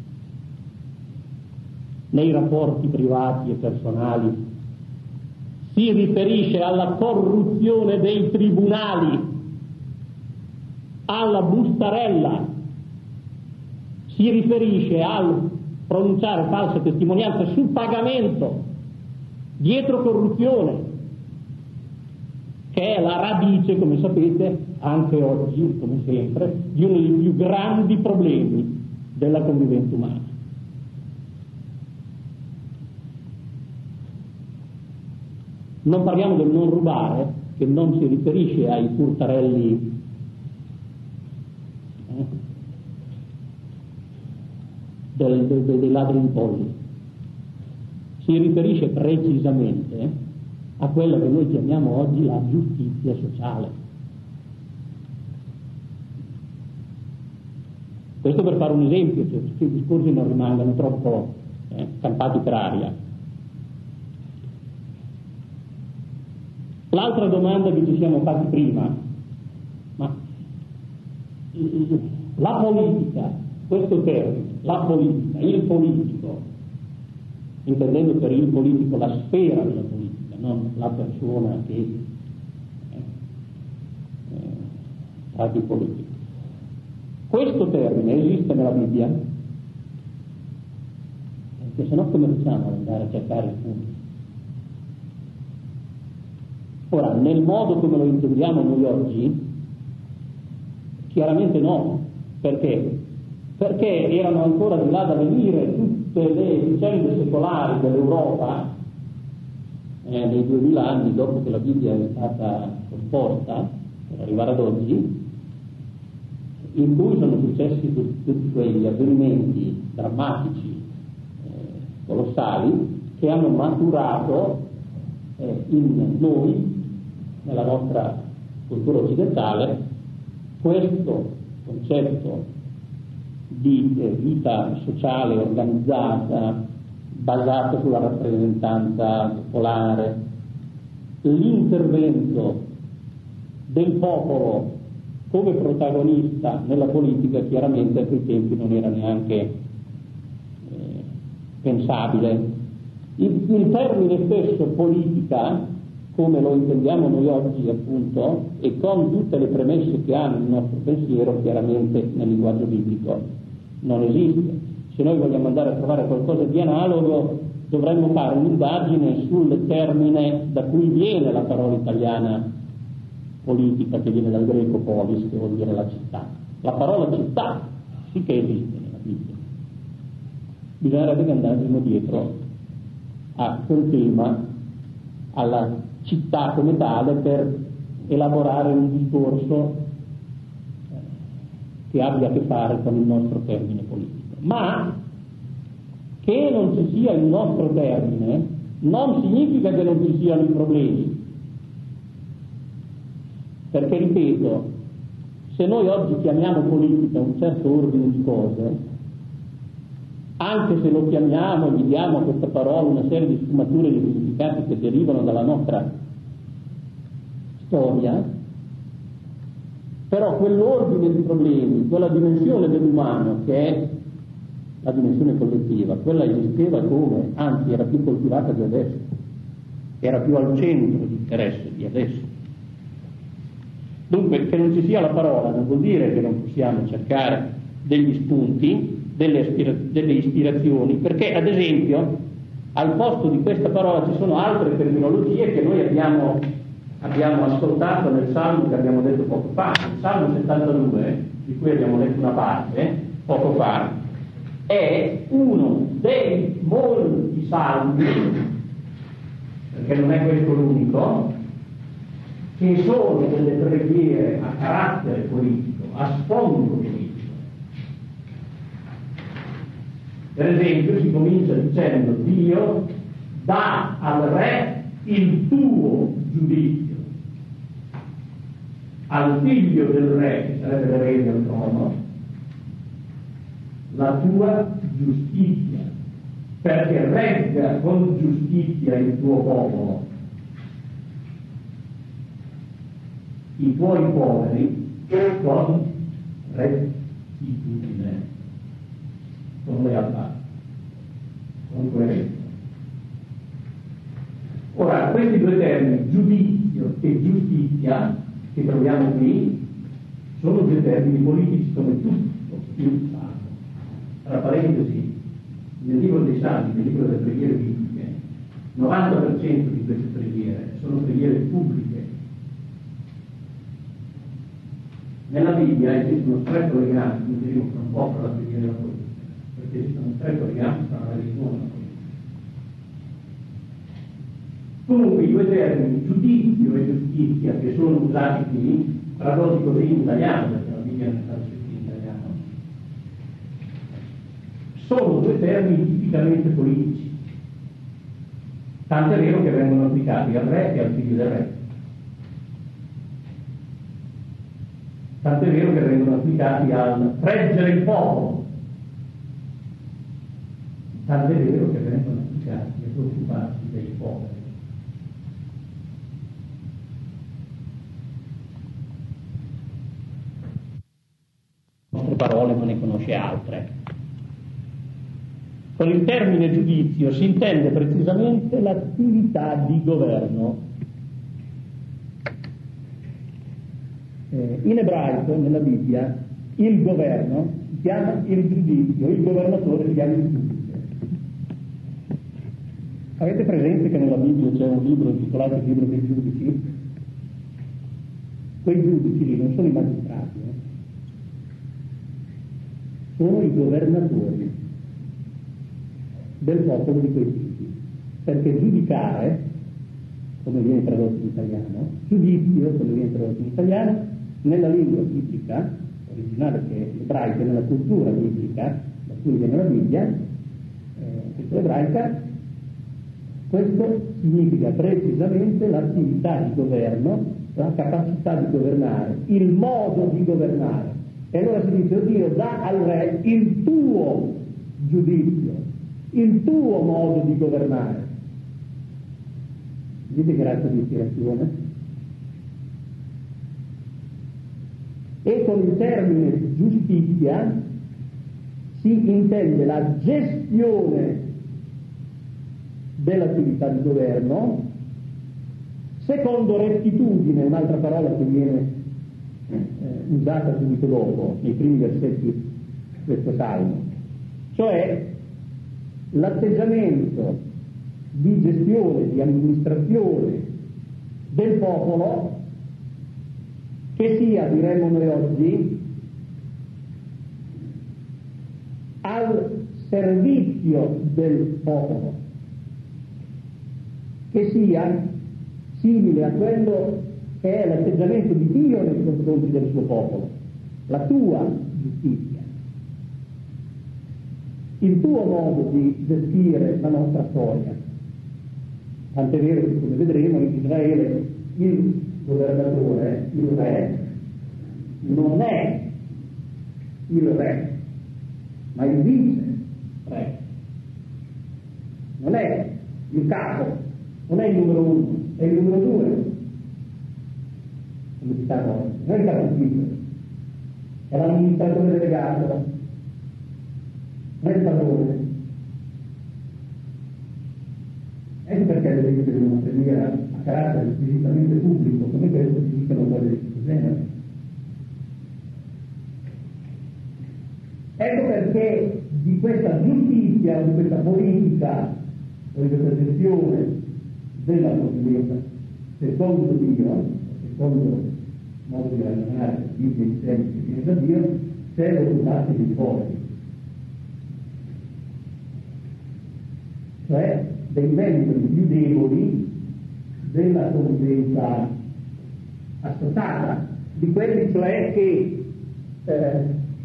Nei rapporti privati e personali si riferisce alla corruzione dei tribunali, alla bustarella, si riferisce al pronunciare false testimonianze su pagamento, dietro corruzione, che è la radice, come sapete, anche oggi, come sempre, di uno dei più grandi problemi della convivenza umana. Non parliamo del non rubare, che non si riferisce ai furtarelli eh, del, del, dei ladri di polli, si riferisce precisamente a quella che noi chiamiamo oggi la giustizia sociale. Questo per fare un esempio, cioè che i discorsi non rimangano troppo eh, campati per aria. L'altra domanda che ci siamo fatti prima, ma la politica, questo termine, la politica, il politico, intendendo per il politico la sfera della politica, non la persona che eh, eh, fa di politica. Questo termine esiste nella Bibbia? Perché sennò come facciamo ad andare a cercare il punto? Ora, nel modo come lo intendiamo noi oggi, chiaramente no. Perché? Perché erano ancora di là da venire tutte le vicende secolari dell'Europa eh, nei duemila anni dopo che la Bibbia è stata composta per arrivare ad oggi, in cui sono successi tutti, tutti quegli avvenimenti drammatici, eh, colossali, che hanno maturato eh, in noi, nella nostra cultura occidentale, questo concetto di eh, vita sociale organizzata, basata sulla rappresentanza popolare, l'intervento del popolo come protagonista nella politica, chiaramente a quei tempi non era neanche eh, pensabile. Il, il termine stesso politica, come lo intendiamo noi oggi appunto, e con tutte le premesse che hanno il nostro pensiero, chiaramente nel linguaggio biblico non esiste. Se noi vogliamo andare a trovare qualcosa di analogo, dovremmo fare un'indagine sul termine da cui viene la parola italiana politica, che viene dal greco polis, che vuol dire la città. La parola città sì che esiste nella Bibbia. Bisognerebbe che andassimo dietro a quel tema, alla città come tale, per elaborare un discorso che abbia a che fare con il nostro termine politico. Ma che non ci sia il nostro termine non significa che non ci siano i problemi, perché, ripeto, se noi oggi chiamiamo politica un certo ordine di cose, anche se lo chiamiamo e gli diamo a questa parola una serie di sfumature di significati che derivano dalla nostra storia, però quell'ordine di problemi, quella dimensione dell'umano che è la dimensione collettiva, quella esisteva come, anzi era più coltivata di adesso, era più al centro di interesse di adesso. Dunque, che non ci sia la parola non vuol dire che non possiamo cercare degli spunti, delle, ispira- delle ispirazioni, perché ad esempio al posto di questa parola ci sono altre terminologie che noi abbiamo, abbiamo ascoltato nel Salmo che abbiamo detto poco fa. Il Salmo settantadue, di cui abbiamo letto una parte poco fa, è uno dei molti salmi, perché non è questo l'unico, che sono delle preghiere a carattere politico, a sfondo politico. Per esempio si comincia dicendo: Dio dà al re il tuo giudizio, al figlio del re, che sarebbe l'erede al trono, la tua giustizia, perché regga con giustizia il tuo popolo, i tuoi poveri con rettificazione. giustitudine, con lealtà, con coerenza. Ora, questi due termini, giudizio e giustizia, che troviamo qui, sono due termini politici come tutto il Stato. Tra parentesi, nel libro dei Salmi, nel libro delle preghiere bibliche, novanta per cento di queste preghiere sono preghiere pubbliche. Nella Bibbia esiste uno stretto legame, come diremo fra un po', tra la preghiera e la politica, perché esiste uno stretto legame tra la religione e la politica. Comunque i due termini, giudizio e giustizia, che sono usati qui, tradotti così in italiano, perché la Bibbia non è stata scritta in italiano, sono due termini tipicamente politici, tant'è vero che vengono applicati al re e al figlio del re, tant'è vero che vengono applicati al reggere il popolo, tant'è vero che vengono applicati a preoccuparsi dei poveri. Parole ma ne conosce altre. Con il termine giudizio si intende precisamente l'attività di governo. Eh, in ebraico, nella Bibbia, il governo si chiama il giudizio, il governatore si chiama il giudice. Avete presente che nella Bibbia c'è un libro intitolato il libro dei giudici? Quei giudici lì non sono i magistrati, eh? Sono i governatori del popolo di quei tipi, perché giudicare, come viene tradotto in italiano, giudizio, come viene tradotto in italiano, nella lingua biblica, originale che è ebraica, nella cultura biblica, da cui viene la Bibbia, eh, ebraica, questo significa precisamente l'attività di governo, la capacità di governare, il modo di governare. E allora si dice, Dio dà al re il tuo giudizio, il tuo modo di governare. Vedete che razza di ispirazione? E con il termine giustizia si intende la gestione dell'attività di governo secondo rettitudine, un'altra parola che viene Eh, usata subito dopo, nei primi versetti di questo salmo, cioè l'atteggiamento di gestione, di amministrazione del popolo che sia, diremmo noi oggi, al servizio del popolo, che sia simile a quello che è l'atteggiamento di Dio nei confronti del suo popolo, la tua giustizia, il tuo modo di gestire la nostra storia. Tant'è vero che, come vedremo, in Israele il governatore, il re, non è il re, ma il vice re. Non è il capo, non è il numero uno, è il numero due. Non è il capofilo, è l'amministratore delegato, non è il padrone. Ecco perché le leggi di una preghiera a carattere squisitamente pubblico, come questo, si dicono cose di questo genere. Ecco perché di questa giustizia, di questa politica, o di questa gestione della provvidenza, secondo Dio, secondo modo di ragionare, Bibbia insieme che viene da Dio, c'è l'occuparsi dei poveri, cioè dei membri più deboli della convivenza associata, di quelli cioè che eh,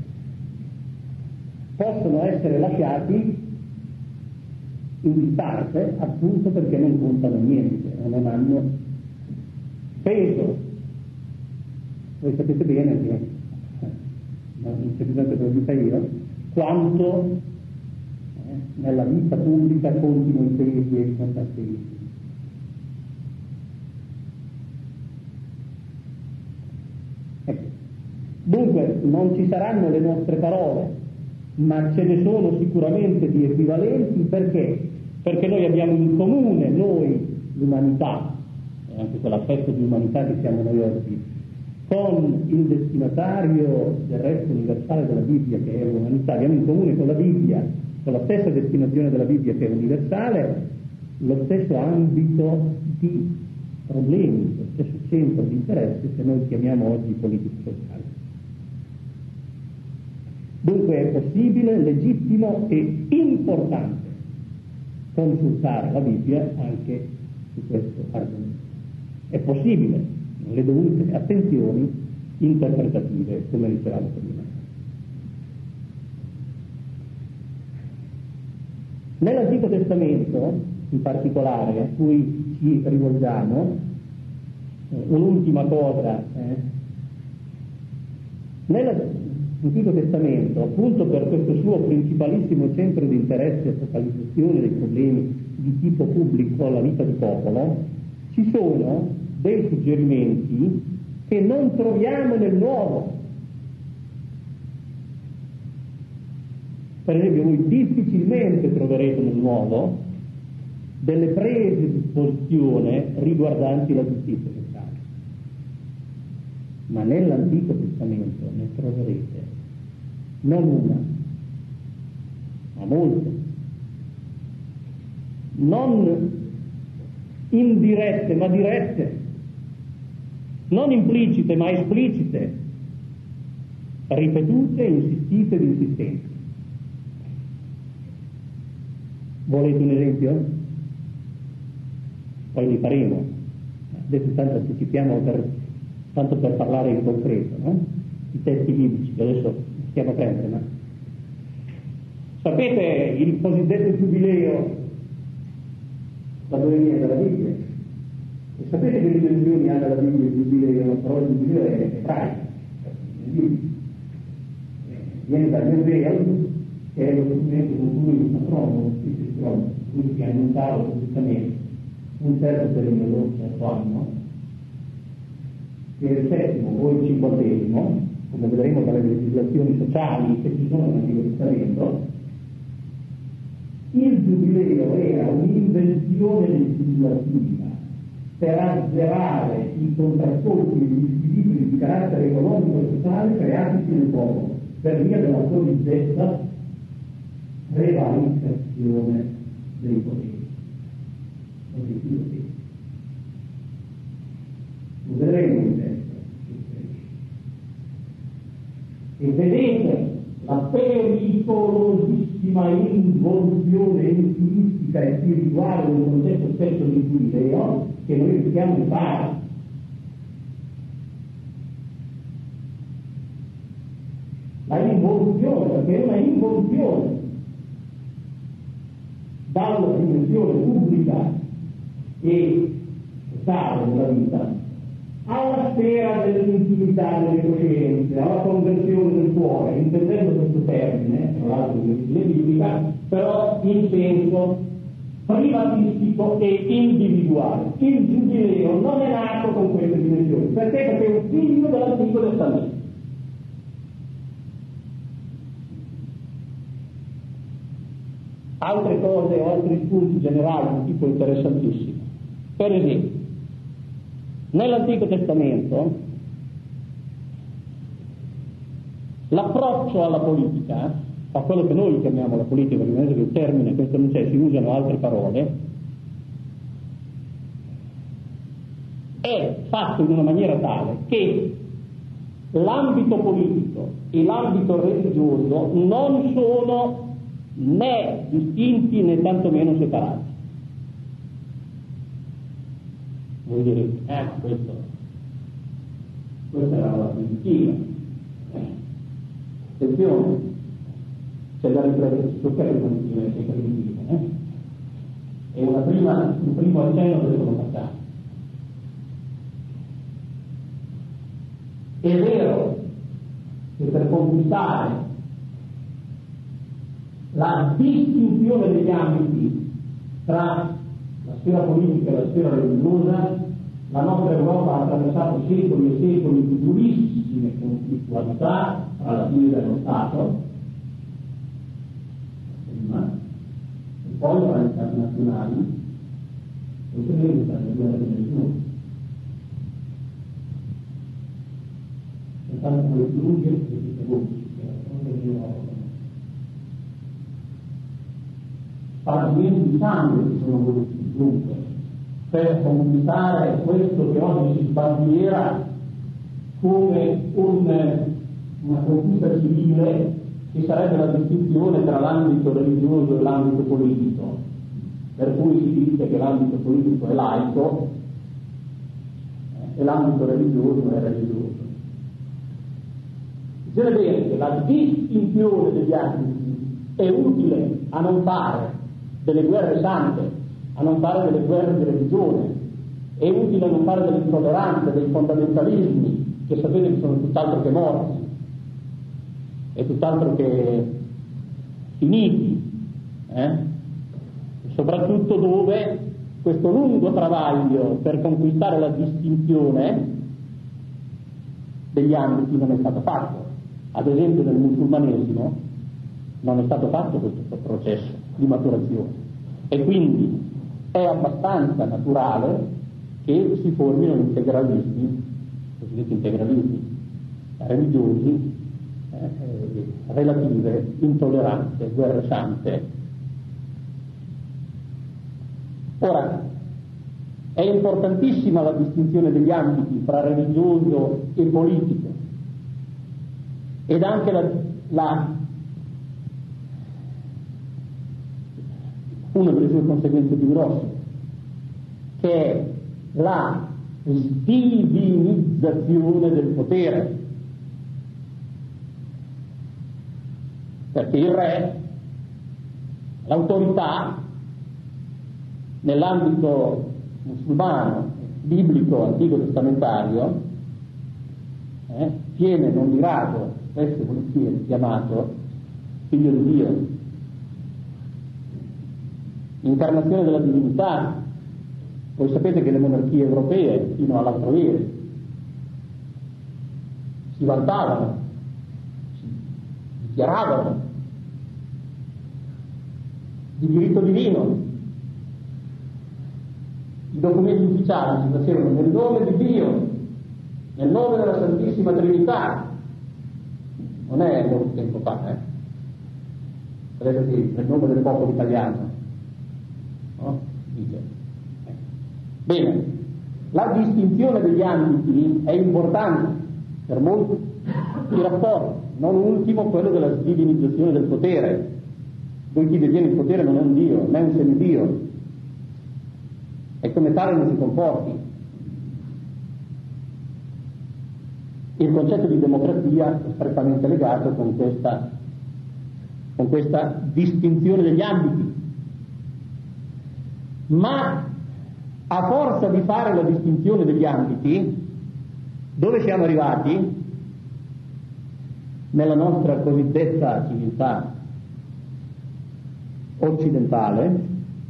possono essere lasciati in disparte appunto perché non contano niente, non hanno peso. Voi sapete bene che, non c'è bisogno che ve lo dica io, quanto eh, nella vita pubblica contino i pesi e i contrappesi. Ecco. Dunque non ci saranno le nostre parole, ma ce ne sono sicuramente di equivalenti. Perché? Perché noi abbiamo in comune, noi, l'umanità, e anche quell'aspetto di umanità che siamo noi oggi, con il destinatario del resto universale della Bibbia, che è l'umanità. Abbiamo in comune con la Bibbia, con la stessa destinazione della Bibbia, che è universale, lo stesso ambito di problemi, lo stesso centro di interesse che noi chiamiamo oggi politico-sociale. Dunque è possibile, legittimo e importante consultare la Bibbia anche su questo argomento. È possibile, con le dovute attenzioni interpretative, come dicevamo prima. Nell'Antico Testamento, in particolare, a cui ci rivolgiamo, eh, un'ultima cosa, eh, nell'Antico Testamento, appunto per questo suo principalissimo centro di interesse e focalizzazione dei problemi di tipo pubblico alla vita di popolo, ci sono dei suggerimenti che non troviamo nel Nuovo. Per esempio, voi difficilmente troverete nel Nuovo delle prese di posizione riguardanti la giustizia sociale, ma nell'Antico Testamento ne troverete non una, ma molte, non indirette ma dirette, non implicite ma esplicite, ripetute, insistite ed insistenti. Volete un esempio? Poi li faremo. Adesso tanto anticipiamo per, tanto per parlare in concreto, no? I testi biblici che adesso stiamo a prendere. Ma... sapete il cosiddetto giubileo, da dove viene dalla Bibbia? E sapete che dimensioni ha dalla Bibbia il giubileo? La parola giubileo è ebraica, viene dal Yubel, che è lo strumento con cui il patrono cui si annunciava pubblicamente un certo periodo, un certo anno, che è il settimo o il cinquantesimo, come vedremo dalle legislazioni sociali che ci sono nell'Antico Testamento. Il giubileo era un'invenzione legislativa per azzerare i contraccolpi e gli squilibri di carattere economico e sociale creatisi nel popolo per via della cosiddetta prevaricazione dei poteri. Lo vedremo in testo. E vedete la pericolosissima involuzione intimistica e spirituale del concetto stesso di giubileo che noi rischiamo di fare. La involuzione, perché è una involuzione dalla dimensione pubblica e sociale della vita alla sfera dell'intimità delle coscienze, alla conversione del cuore, intendendo questo termine, tra l'altro di biblica, però in senso privatistico e individuale. Il giubileo non è nato con queste dimensioni. Perché? Perché è un figlio dell'Antico Testamento. Altre cose o altri spunti generali di tipo interessantissimo. Per esempio, nell'Antico Testamento l'approccio alla politica, a quello che noi chiamiamo la politica, perché il termine questo non c'è, si usano altre parole, è fatto in una maniera tale che l'ambito politico e l'ambito religioso non sono né distinti né tantomeno separati. Voi direte, eh, questo, questa era la primitiva. Eh. Attenzione, c'è da riflettere su perché non si è primitiva. Eh? È una prima, un primo accenno del sono passato. È vero che per conquistare la distinzione degli ambiti tra la sfera politica e la sfera religiosa, la nostra Europa ha attraversato secoli e secoli di giuristi grandissime conflittualità tra la Chiesa e lo Stato, prima, e poi tra gli Stati nazionali, e poi tra le guerre del mondo. Soltanto con le lunghe e le voci, che sono le mie spargimenti di sangue che sono voluti dunque per comunicare questo che oggi si sbandiera come un, una conquista civile, che sarebbe la distinzione tra l'ambito religioso e l'ambito politico, per cui si dice che l'ambito politico è laico eh, e l'ambito religioso è religioso. Bisogna vedere che la distinzione degli ambiti è utile a non fare delle guerre sante, a non fare delle guerre di religione, è utile a non fare delle intolleranze, dei fondamentalismi, che sapete che sono tutt'altro che morti, e tutt'altro che finiti, eh? Soprattutto dove questo lungo travaglio per conquistare la distinzione degli ambiti non è stato fatto. Ad esempio nel musulmanesimo non è stato fatto questo processo di maturazione, e quindi è abbastanza naturale che si formino integralismi, cosiddetti integralismi religiosi, eh, relative intolleranze, guerre sante. Ora, è importantissima la distinzione degli ambiti fra religioso e politico, ed anche la, la una delle sue conseguenze più grosse, che è la sdivinizzazione del potere, perché il re, l'autorità nell'ambito musulmano, biblico, antico testamentario, eh, viene non di rado, spesso e volentieri chiamato figlio di Dio, incarnazione della divinità. Voi sapete che le monarchie europee fino all'altro ieri si vantavano, si dichiaravano di diritto divino, i documenti ufficiali si facevano nel nome di Dio, nel nome della Santissima Trinità. Non è molto tempo fa, eh? Sarebbe così, nel nome del popolo italiano. No? Bene, la distinzione degli ambiti è importante per molti i rapporti, non ultimo quello della divinizzazione del potere. Poi chi detiene il potere non è un Dio, non è un semidio, e come tale non si comporti. Il concetto di democrazia è strettamente legato con questa, con questa distinzione degli ambiti. Ma a forza di fare la distinzione degli ambiti, dove siamo arrivati? Nella nostra cosiddetta civiltà occidentale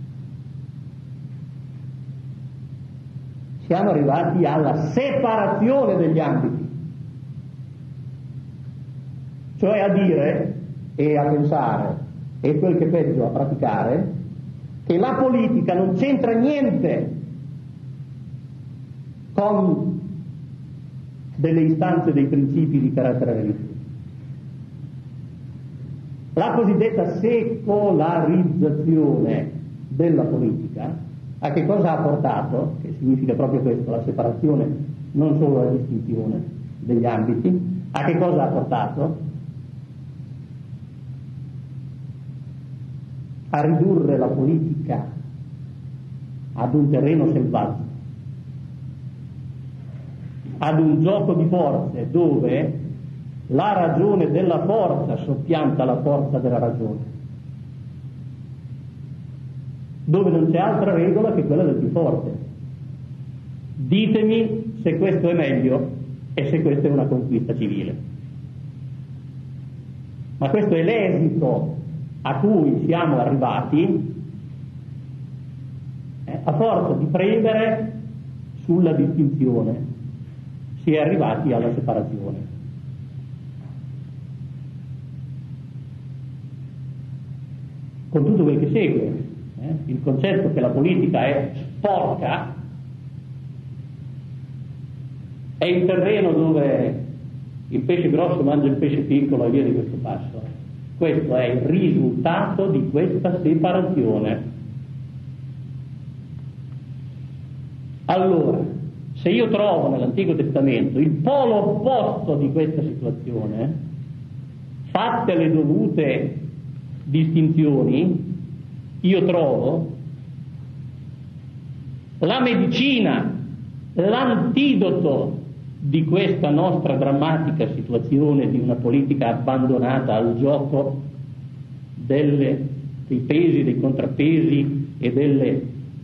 siamo arrivati alla separazione degli ambiti, cioè a dire e a pensare, e quel che peggio a praticare, che la politica non c'entra niente con delle istanze, dei principi di carattere religioso. La cosiddetta secolarizzazione della politica a che cosa ha portato? Che significa proprio questo, la separazione, non solo la distinzione degli ambiti. A che cosa ha portato? A ridurre la politica ad un terreno selvaggio, ad un gioco di forze dove la ragione della forza soppianta la forza della ragione, dove non c'è altra regola che quella del più forte. Ditemi se questo è meglio e se questa è una conquista civile. Ma questo è l'esito a cui siamo arrivati, eh, a forza di premere sulla distinzione si è arrivati alla separazione. con tutto quel che segue. Eh? Il concetto che la politica è sporca è il terreno dove il pesce grosso mangia il pesce piccolo e via di questo passo. Questo è il risultato di questa separazione. Allora, se io trovo nell'Antico Testamento il polo opposto di questa situazione, fatte le dovute distinzioni, io trovo la medicina, l'antidoto di questa nostra drammatica situazione di una politica abbandonata al gioco delle, dei pesi, dei contrappesi e delle eh,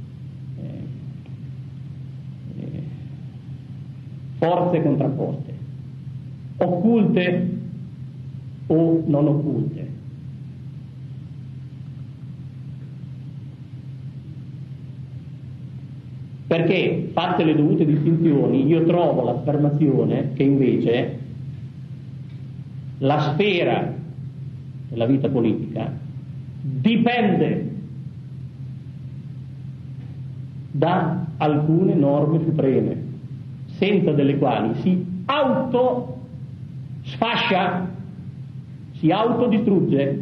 eh, forze contrapposte, occulte o non occulte. Perché, fatte le dovute distinzioni, io trovo l'affermazione che invece la sfera della vita politica dipende da alcune norme supreme, senza delle quali si auto sfascia, si autodistrugge.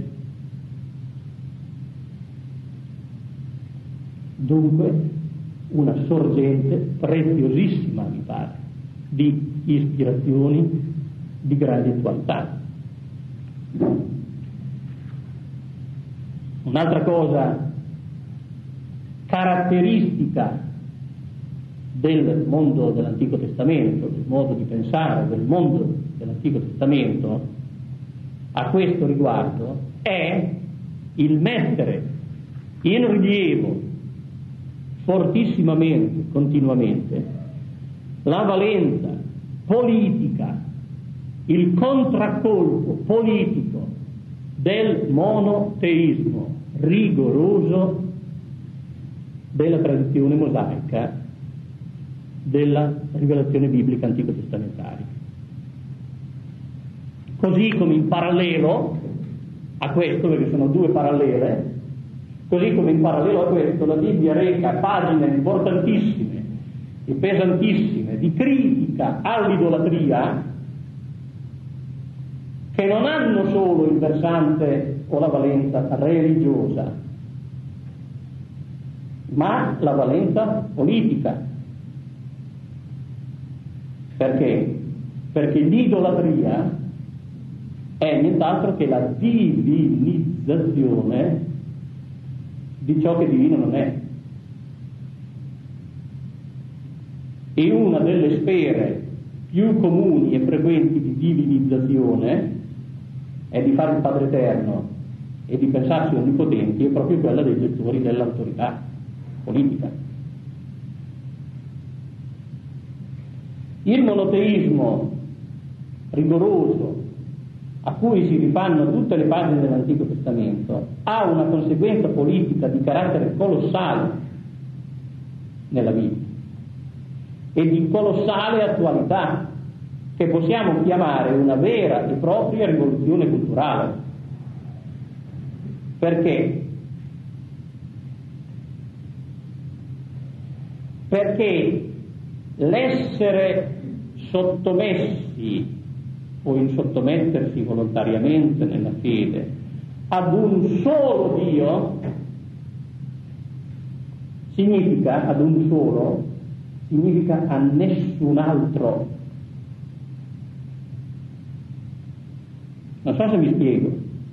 Dunque, una sorgente preziosissima, mi pare, di ispirazioni di grande attualità. Un'altra cosa caratteristica del mondo dell'Antico Testamento, del modo di pensare del mondo dell'Antico Testamento a questo riguardo, è il mettere in rilievo fortissimamente, continuamente, la valenza politica, il contraccolpo politico del monoteismo rigoroso della tradizione mosaica della rivelazione biblica antico-testamentaria. Così come in parallelo a questo, perché sono due parallele, così come in parallelo a questo la Bibbia reca pagine importantissime e pesantissime di critica all'idolatria, che non hanno solo il versante o la valenza religiosa, ma la valenza politica. Perché? Perché l'idolatria è nient'altro che la divinizzazione di ciò che divino non è. E una delle sfere più comuni e frequenti di divinizzazione è di fare il Padre Eterno e di pensarsi onnipotenti, è proprio quella dei gestori dell'autorità politica. Il monoteismo rigoroso a cui si rifanno tutte le pagine dell'Antico Testamento ha una conseguenza politica di carattere colossale nella vita e di colossale attualità, che possiamo chiamare una vera e propria rivoluzione culturale. Perché? Perché l'essere sottomessi o in sottomettersi volontariamente nella fede ad un solo Dio significa, ad un solo, significa a nessun altro. Non so se mi spiego.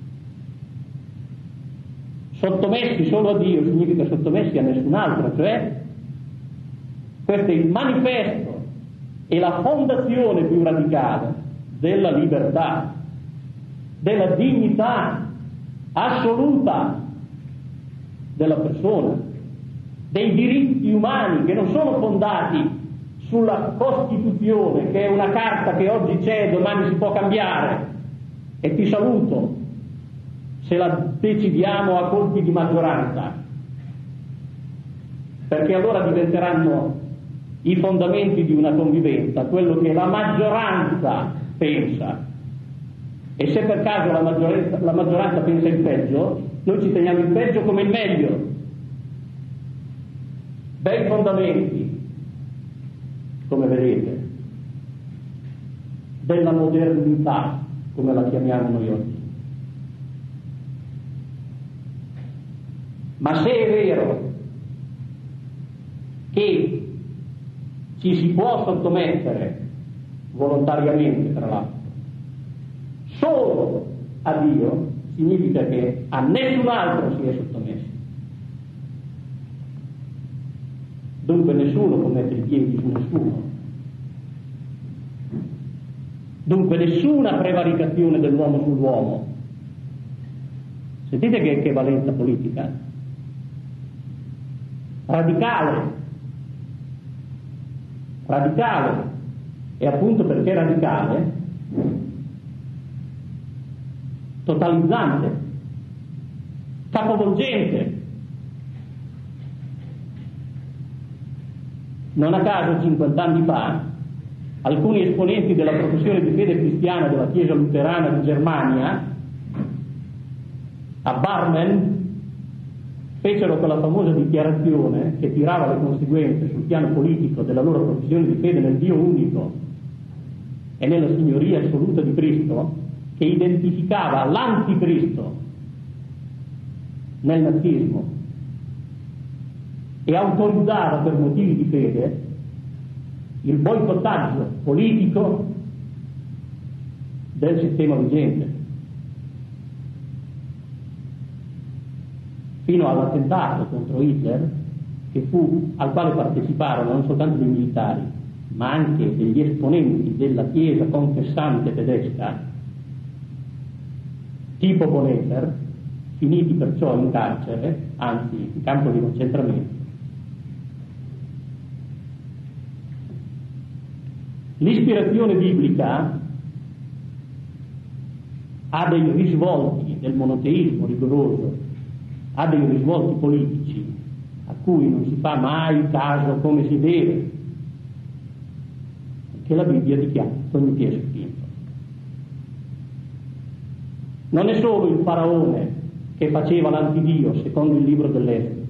Sottomessi solo a Dio significa sottomessi a nessun altro, cioè questo è il manifesto e la fondazione più radicale della libertà, della dignità assoluta della persona, dei diritti umani che non sono fondati sulla Costituzione, che è una carta che oggi c'è e domani si può cambiare, e ti saluto se la decidiamo a colpi di maggioranza, perché allora diventeranno i fondamenti di una convivenza quello che la maggioranza pensa E se per caso la maggioranza, la maggioranza pensa il peggio, noi ci teniamo il peggio come il meglio. Bei fondamenti, come vedete, della modernità, come la chiamiamo noi oggi. Ma se è vero che ci si può sottomettere volontariamente, tra l'altro, solo a Dio, significa che a nessun altro si è sottomesso. Dunque nessuno può mettere i piedi su nessuno. Dunque nessuna prevaricazione dell'uomo sull'uomo. Sentite che, che valenza politica? Radicale. Radicale. E appunto perché radicale, totalizzante, capovolgente. Non a caso cinquanta anni fa alcuni esponenti della professione di fede cristiana della Chiesa Luterana di Germania a Barmen fecero quella famosa dichiarazione che tirava le conseguenze sul piano politico della loro professione di fede nel Dio unico e nella signoria assoluta di Cristo, che identificava l'anticristo nel nazismo e autorizzava per motivi di fede il boicottaggio politico del sistema vigente, fino all'attentato contro Hitler, che fu, al quale parteciparono non soltanto dei militari, ma anche degli esponenti della Chiesa confessante tedesca, tipo Bonhoeffer, finiti perciò in carcere, anzi in campo di concentramento. L'ispirazione biblica ha dei risvolti del monoteismo rigoroso, ha dei risvolti politici a cui non si fa mai caso come si deve, perché la Bibbia dichiara con il piede spinto. Non è solo il faraone che faceva l'antidio secondo il libro dell'Esodo.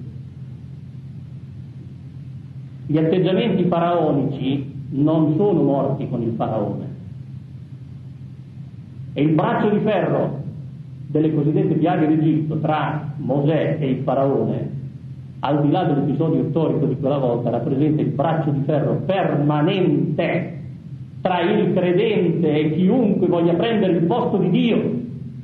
Gli atteggiamenti faraonici non sono morti con il faraone, e il braccio di ferro delle cosiddette piaghe d'Egitto tra Mosè e il faraone, al di là dell'episodio storico di quella volta, rappresenta il braccio di ferro permanente tra il credente e chiunque voglia prendere il posto di Dio,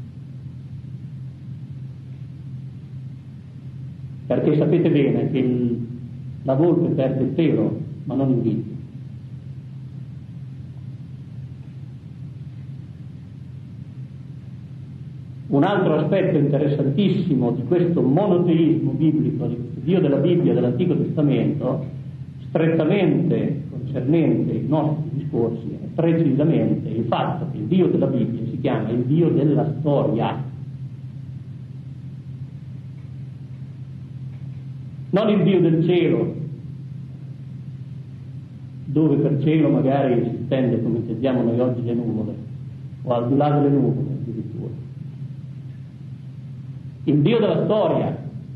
perché sapete bene che il, la volpe perde il pelo ma non il vizio. Un altro aspetto interessantissimo di questo monoteismo biblico, di questo Dio della Bibbia dell'Antico Testamento, strettamente concernente i nostri discorsi, è precisamente il fatto che il Dio della Bibbia si chiama il Dio della storia. Non il Dio del cielo, dove per cielo magari si intende, come intendiamo noi oggi, le nuvole, o al di là delle nuvole addirittura. Il Dio della storia,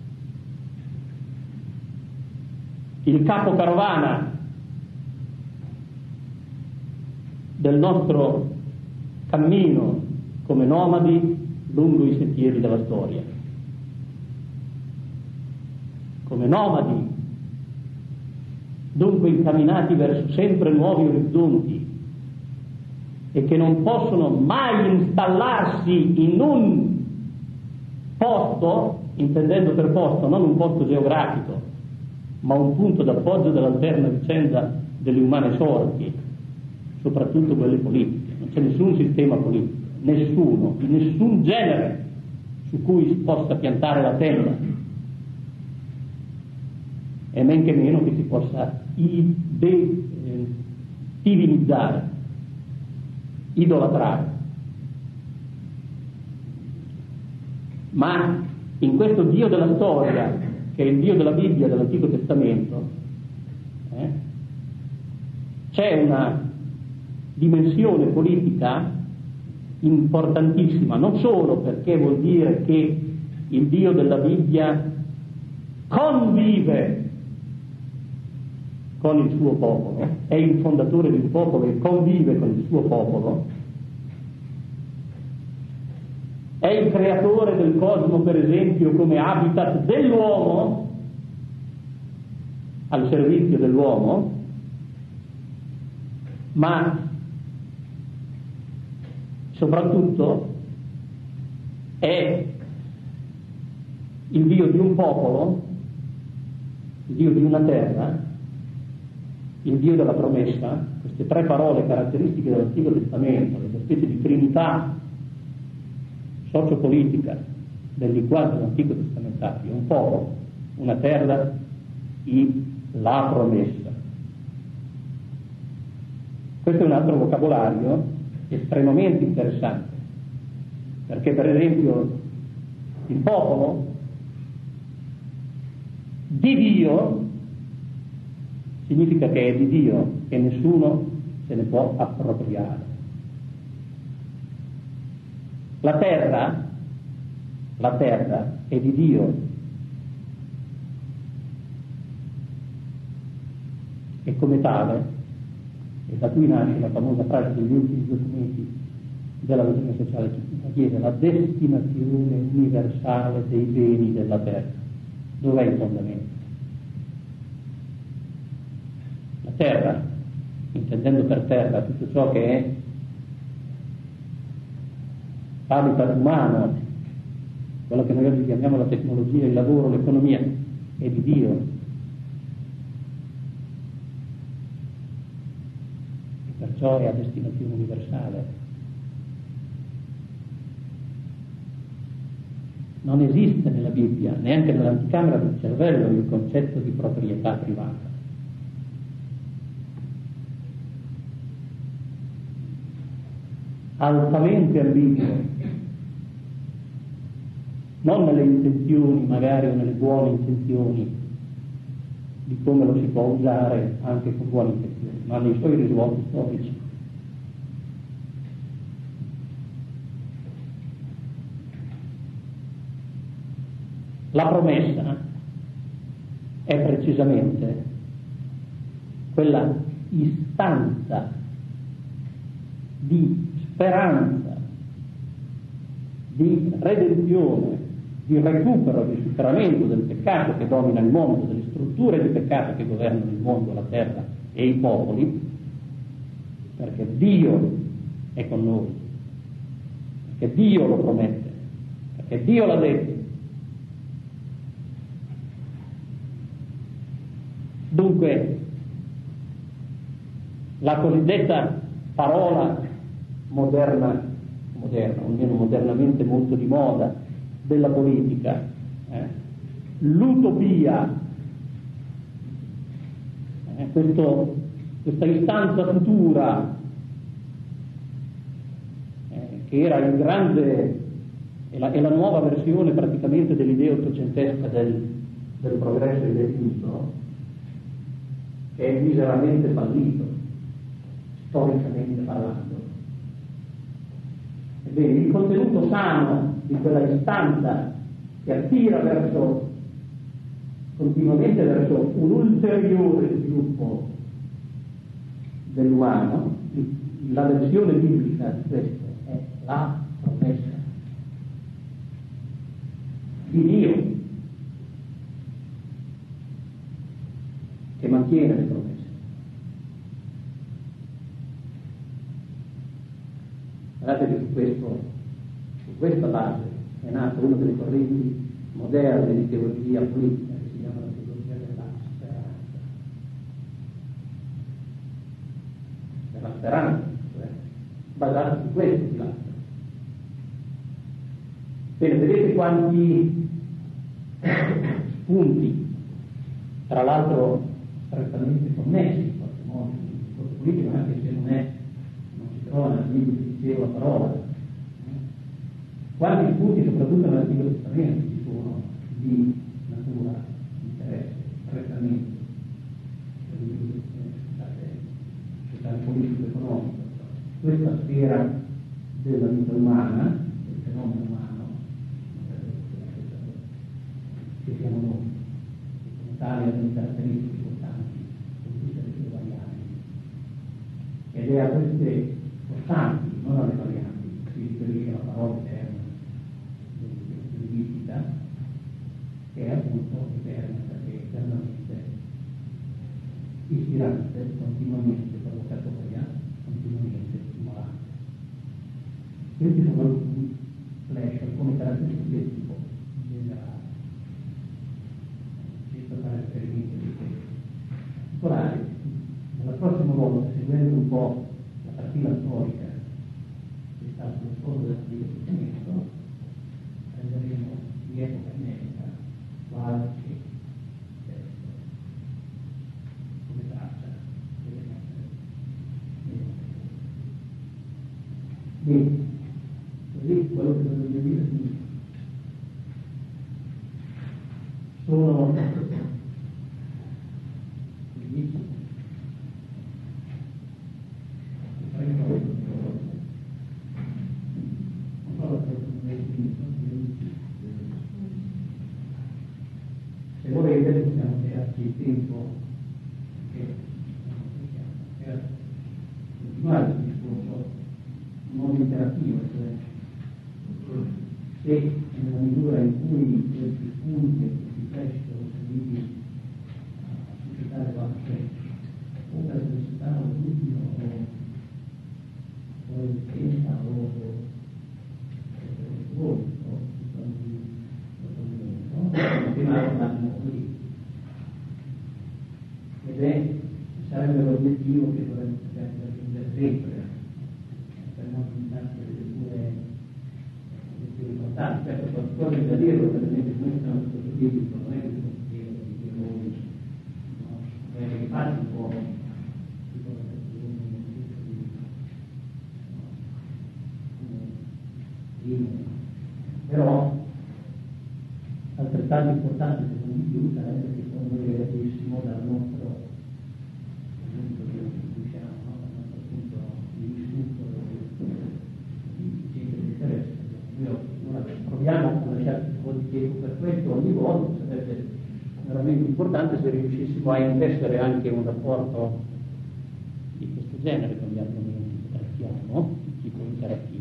il capo carovana del nostro cammino come nomadi lungo i sentieri della storia, come nomadi, dunque incamminati verso sempre nuovi orizzonti e che non possono mai installarsi in un posto, intendendo per posto non un posto geografico, ma un punto d'appoggio dell'alterna vicenda delle umane sorti, soprattutto quelle politiche. Non c'è nessun sistema politico, nessuno, di nessun genere, su cui si possa piantare la tenda, e men che meno che si possa ide, eh, divinizzare, idolatrare. Ma in questo Dio della storia, che è il Dio della Bibbia dell'Antico Testamento, eh, c'è una dimensione politica importantissima, non solo perché vuol dire che il Dio della Bibbia convive con il suo popolo, è il fondatore di un popolo e convive con il suo popolo, è il creatore del cosmo, per esempio, come habitat dell'uomo, al servizio dell'uomo, ma soprattutto è il Dio di un popolo, il Dio di una terra, il Dio della promessa. Queste tre parole caratteristiche dell'Antico Testamento, questa specie di trinità sociopolitica del linguaggio dell'Antico Testamentario, un popolo, una terra e la promessa. Questo è un altro vocabolario estremamente interessante, perché per esempio il popolo di Dio significa che è di Dio e nessuno se ne può appropriare. La terra, la terra è di Dio e come tale, e da cui nasce la famosa frase degli ultimi documenti della dottrina sociale chiede la destinazione universale dei beni della terra. Dov'è il fondamento? La terra, intendendo per terra tutto ciò che è habitat umano, quello che noi oggi chiamiamo la tecnologia, il lavoro, l'economia, è di Dio. E perciò è a destinazione universale. Non esiste nella Bibbia, neanche nell'anticamera del cervello, il concetto di proprietà privata. Altamente ambiguo, non nelle intenzioni magari o nelle buone intenzioni di come lo si può usare anche con buone intenzioni, ma nei suoi risvolti storici. La promessa è precisamente quella istanza di speranza, di redenzione, di recupero, di superamento del peccato che domina il mondo, delle strutture di peccato che governano il mondo, la terra e i popoli, perché Dio è con noi, perché Dio lo promette, perché Dio l'ha detto. Dunque, la cosiddetta parola moderna, moderna, o almeno modernamente molto di moda, della politica, eh? l'utopia, eh? Questo, questa istanza futura, eh, che era il grande, è la, è la nuova versione praticamente dell'idea ottocentesca del, del progresso indefinito, che è miseramente fallito, storicamente parlando. Ebbene, il contenuto sano di quella istanza che attira verso, continuamente verso un ulteriore sviluppo dell'umano, la versione biblica di questo è la promessa di Dio che mantiene le promesse. Guardate che su, questo, su questa base è nata una delle correnti moderne di teologia politica che si chiama la teologia della speranza. Della speranza, cioè, basata su questo pilastro. Bene, vedete quanti spunti, tra l'altro strettamente connessi in qualche modo, il discorso politico, anche se non è, non si trova nella Bibbia la parola. Quanti punti, soprattutto nell'Antico Testamento, ci sono di natura, interesse, strettamente, sociale, politico-economico, questa sfera della vita umana, del fenomeno umano, che siamo noi, come tali hanno caratteristiche costanti, con tutte le sue varianti. Ed è a queste costanti, non alle varianti, si riferisce alla parola eterna di visita, che è appunto eterna, perché eternamente ispirante, continuamente provocatoria, continuamente stimolante. Questi sono alcuni flash, alcune caratteristiche tipo generali. Questo fa l'esperimento di questo. Particolare, nella prossima volta, seguendo un po' la partita storica che sta sullo sfondo del questo, prenderemo di epoca inedita qualche testo come traccia delle nostre bene, così quello che voglio dire sono se volete possiamo crearci il tempo per continuare il discorso in modo interattivo, cioè se nella misura in cui questi punti, questi flash sono serviti a suscitare qualche o per suscitare un dubbio o esistenza o o ed è sarebbe l'obiettivo che dovremmo raggiungere sempre per non limitare le due più importanti. Certo, qualcosa da dirlo, per esempio, noi siamo questo tipico, non è che non spiego di dire noi, no? È infatti un po' però altrettanto importante, se non di più, sarebbe che quando vedessimo dal nostro punto di cui siamo, no? Dal nostro punto di vissuto di gente di interesse. Noi proviamo a lasciarci un po' di tempo per questo ogni volta, sarebbe veramente importante se riuscissimo a intessere anche un rapporto di questo genere con gli argomenti che trattiamo, di tipo interattivo.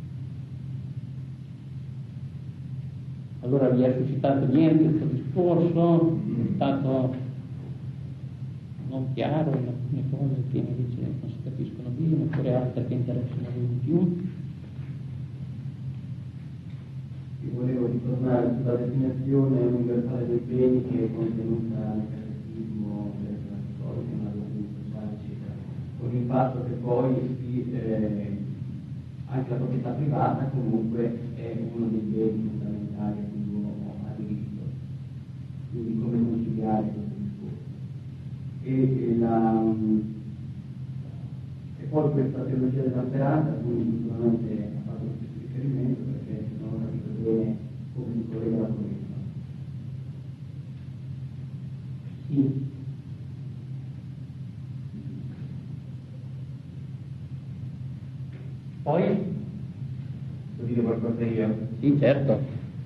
Allora vi è suscitato niente questo discorso, è stato non chiaro in alcune cose che invece non si capiscono bene, oppure altre che interessano a voi di più. Io volevo ritornare sulla definizione universale dei beni che è contenuta nel catechismo della storica, nella dottrina sociale, eccetera, con il fatto che poi eh, anche la proprietà privata comunque è uno dei beni fondamentali a cui l'uomo ha diritto, quindi come conciliare questo discorso. E, e, la, e poi questa teologia della speranza, a cui sicuramente ha fatto questo riferimento, perché non ho capito bene come si collega la politica. Sì. Poi? Posso dire qualcosa io? Sì, certo.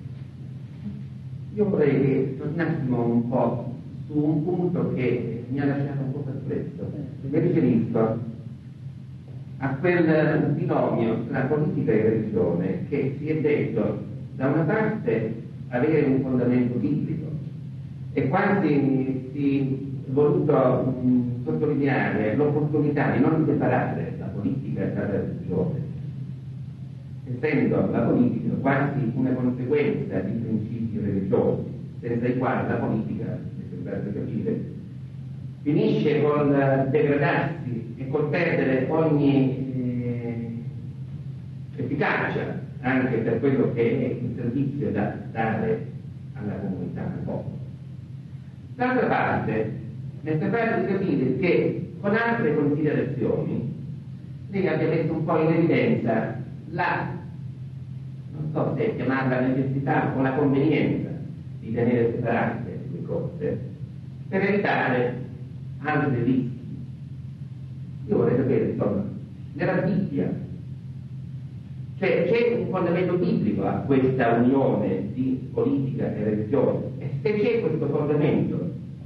Io vorrei che tornassimo un po' su un punto che mi ha lasciato un po' perplesso. Mi riferisco a quel binomio tra politica e religione che si è detto da una parte avere un fondamento biblico e quasi si è voluto mh, sottolineare l'opportunità di non separare la politica dalla religione, essendo la politica quasi una conseguenza di principi religiosi, senza i quali la politica, mi sembra capire, finisce col degradarsi e col perdere ogni eh, efficacia anche per quello che è il servizio da dare alla comunità, al popolo. D'altra parte, mi è sembrato di capire che con altre considerazioni lei abbia messo un po' in evidenza la, non so se chiamarla necessità o la convenienza di tenere separate le due cose per evitare altri rischi. Io vorrei sapere, insomma, nella Bibbia Cioè c'è un fondamento biblico a questa unione di politica e religione, e se c'è questo fondamento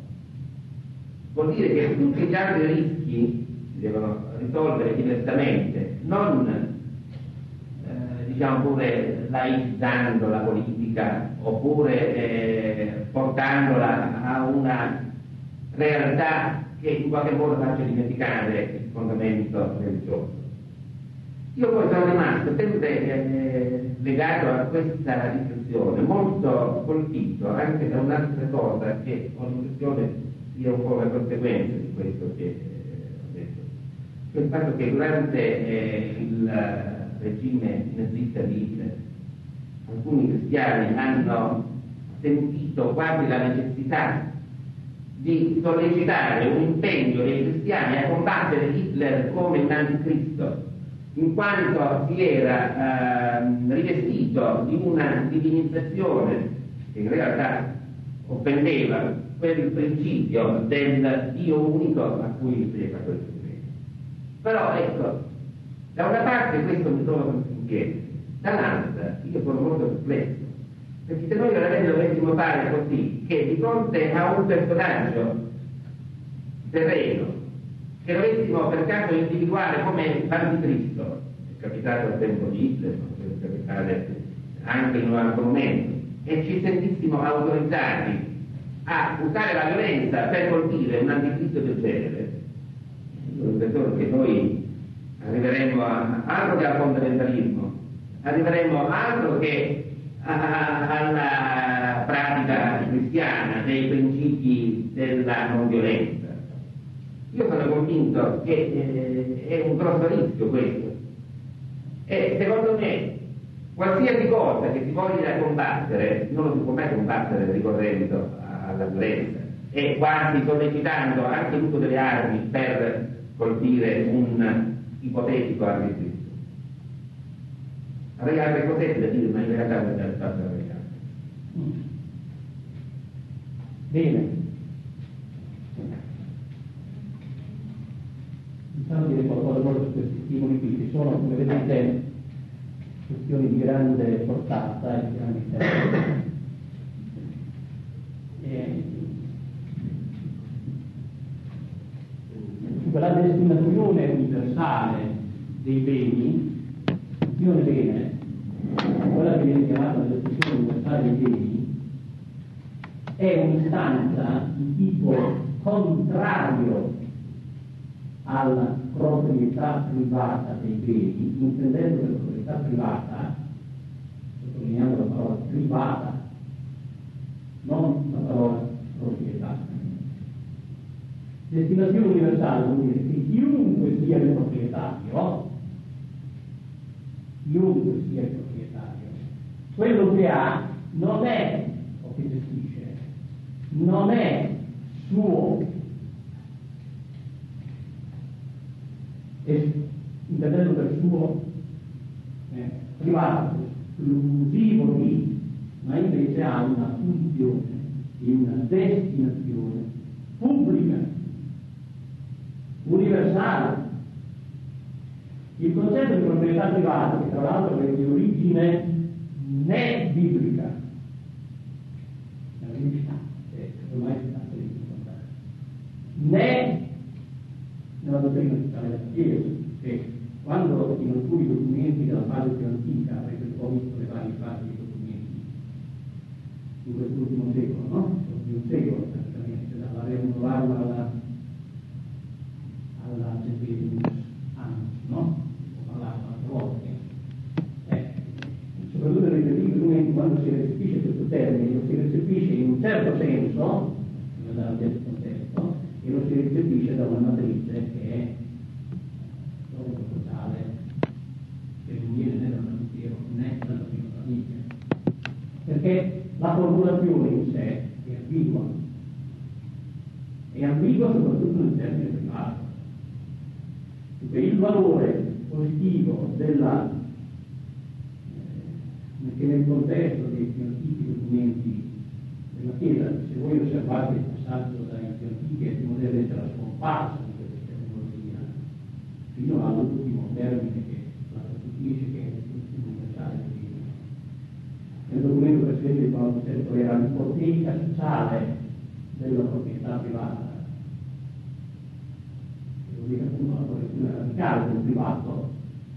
vuol dire che tutti gli altri rischi si devono risolvere diversamente, non eh, diciamo pure laicizzando la politica oppure eh, portandola a una realtà che in qualche modo faccia dimenticare il fondamento religioso. Io poi sono rimasto sempre eh, legato a questa riflessione, molto colpito anche da un'altra cosa che ho l'impressione sia un po' una conseguenza di questo che eh, ho detto, cioè il fatto che durante eh, il regime nazista di Hitler alcuni cristiani hanno sentito quasi la necessità di sollecitare un impegno dei cristiani a combattere Hitler come un anticristo, in quanto si era eh, rivestito di una divinizzazione che in realtà offendeva quel principio del Dio unico a cui si è fatto riferimento. Però ecco, da una parte questo mi trova consigliere, dall'altra io sono molto perplesso, perché se noi veramente dovessimo fare così, che di fronte a un personaggio terreno che dovessimo per caso individuare come l'anticristo, è capitato al tempo di Hitler, potrebbe capitare anche in un altro momento, e ci sentissimo autorizzati a usare la violenza per colpire un anticristo del genere, io penso che noi arriveremo a altro che al fondamentalismo, arriveremo altro che a, a, alla pratica cristiana dei principi della non violenza. Io sono convinto che eh, è un grosso rischio questo, e secondo me qualsiasi cosa che si voglia combattere non lo si può mai combattere ricorrendo alla violenza e quasi sollecitando anche l'uso delle armi per colpire un ipotetico anticristo. Avrei altre cose da dire, ma in realtà non è stato la verità. Bene. Diciamo dire qualcosa proprio su questi stimoli qui, che sono, come vedete, questioni di grande portata e di grande interesse. E quella destinazione universale dei beni, attenzione bene, quella che viene chiamata la destinazione universale dei beni, è un'istanza di tipo contrario alla proprietà privata dei beni, intendendo per proprietà privata, sottolineando la parola privata, non la parola proprietà. Destinazione universale vuol dire che chiunque sia il proprietario, chiunque sia il proprietario, quello che ha non è, o che gestisce, non è suo, e intendendo per suo eh, privato, esclusivo di, ma invece ha una funzione e una destinazione pubblica, universale. Il concetto di proprietà privata, che tra l'altro è di origine né biblica, la biblicità, che ormai si sta per incontrare, né nella dottrina ufficiale della Chiesa, che quando in alcuni documenti della fase più antica, avete un po' visto le varie fasi di documenti, in quest'ultimo secolo, no? Di un secolo praticamente, dalla Rerum Novarum alla, alla Centesimus Annus, no? Ho parlato altre volte. Eh, soprattutto nei primi documenti, quando si recepisce questo termine, lo si recepisce in un certo senso, nel contesto, e lo si recepisce da una matrice che è storico sociale, che non viene né dal Magistero né dalla prima famiglia, perché la formulazione in sé è ambigua, è ambigua soprattutto nel termine privato, perché il valore positivo della eh, che nel contesto dei più antichi documenti della Chiesa, se voi osservate il passaggio dai più antichi e primo deve essere la scomparsa di questa terminologia fino all'ultimo termine che la sostituisce, che è l'istituzione documento precedente di Paolo sesto era l'ipoteca sociale della proprietà privata, devo dire appunto la correzione radicale del privato.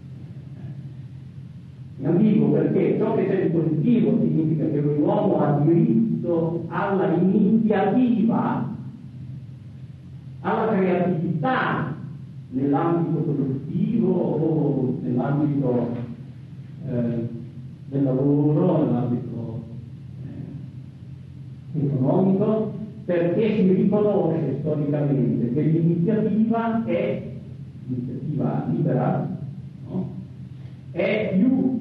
È ambiguo perché ciò che c'è di positivo significa che l'uomo ha diritto alla iniziativa, alla creatività nell'ambito produttivo o nell'ambito eh, del lavoro, nell'ambito eh, economico, perché si riconosce storicamente che l'iniziativa è l'iniziativa libera, no? È più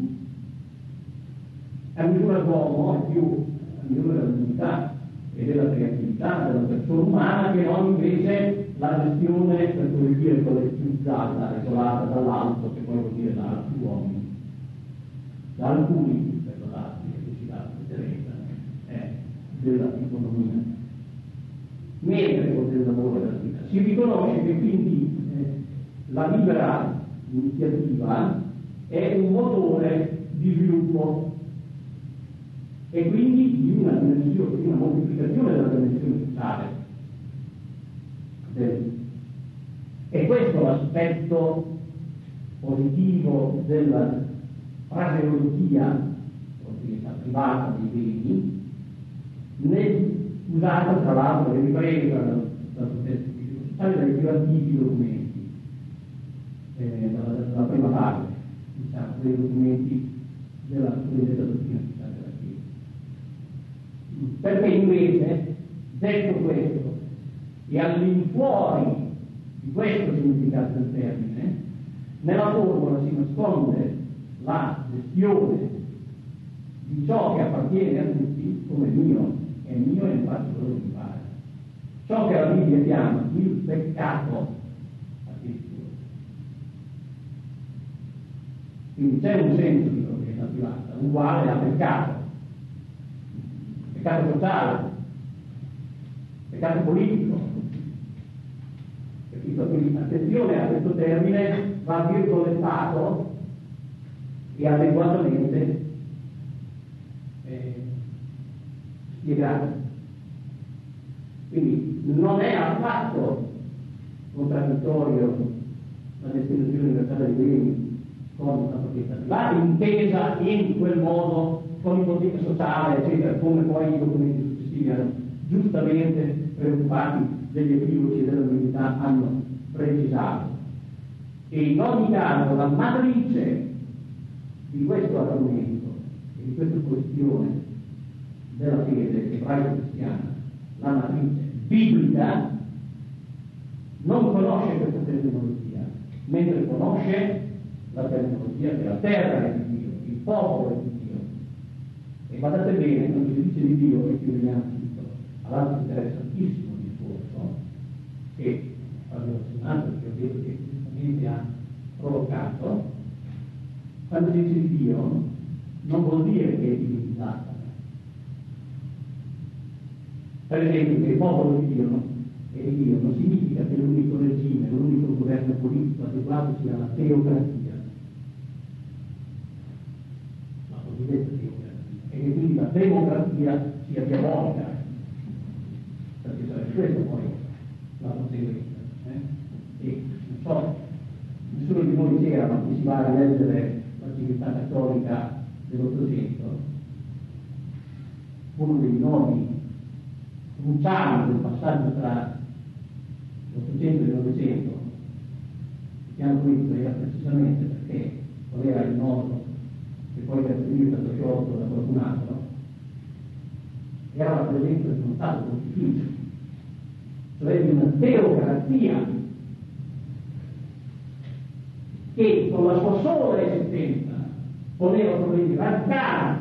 a misura d'uomo, è più a misura della dignità e della creatività della persona umana che non invece la gestione, per così dire, collettivizzata, regolata dall'alto, che poi vuol dire da altri uomini, da alcuni, perdonate, che si dà Teresa, è della economia. Mentre con il lavoro della vita si riconosce che quindi eh, la libera iniziativa è un motore di sviluppo e quindi di una dimensione, di una moltiplicazione della dimensione sociale. E questo è l'aspetto positivo della fraseologia, proprietà privata dei beni, nel, usata tra l'altro e ripresa dal, dal processo sociale dai più antichi documenti, eh, dalla, dalla prima parte, diciamo, dei documenti della cosiddetta dottrina sociale della Chiesa. Perché invece, detto questo, e all'infuori di questo significato del termine, nella formula si nasconde la gestione di ciò che appartiene a tutti come mio, è mio e ne faccio quello che mi pare. Ciò che la Bibbia chiama il peccato addirittura. Quindi c'è un senso di proprietà privata uguale a peccato, peccato sociale, peccato politico. Quindi attenzione a questo termine, va virgolettato e adeguatamente eh, spiegato. Quindi non è affatto contraddittorio la destinazione universale dei beni con la proprietà privata, intesa in quel modo con ipoteca sociale, eccetera, come poi i documenti successivi hanno giustamente preoccupati degli equivoci e della divinità hanno precisato. E in ogni caso la matrice di questo argomento e di questa questione della fede ebraico-cristiana, la matrice biblica, non conosce questa terminologia, mentre conosce la terminologia che la terra è di Dio, il popolo è di Dio. E guardate bene, quando si dice di Dio, e chiudiamo tutto, all'altro interessantissimo che avevo accennato, che ho detto che giustamente ha provocato, quando si dice Dio non vuol dire che è divinizzata. Per esempio, che il popolo di Dio è di Dio non significa che l'unico regime, l'unico governo politico adeguato sia la teocrazia, la cosiddetta teocrazia, e che quindi la democrazia sia diabolica, perché sarebbe questo poi la conseguenza. Eh? E non so, nessuno di noi c'era, ma chi si va a leggere la civiltà cattolica dell'Ottocento, uno dei nodi cruciali del passaggio tra l'Ottocento e il Novecento, che hanno questo era precisamente perché qual era il nodo che poi per lui è stato sciolto da qualcun altro, era la presenza di uno Stato pontificio, cioè di una teocrazia che con la sua sola esistenza poneva problemi radicali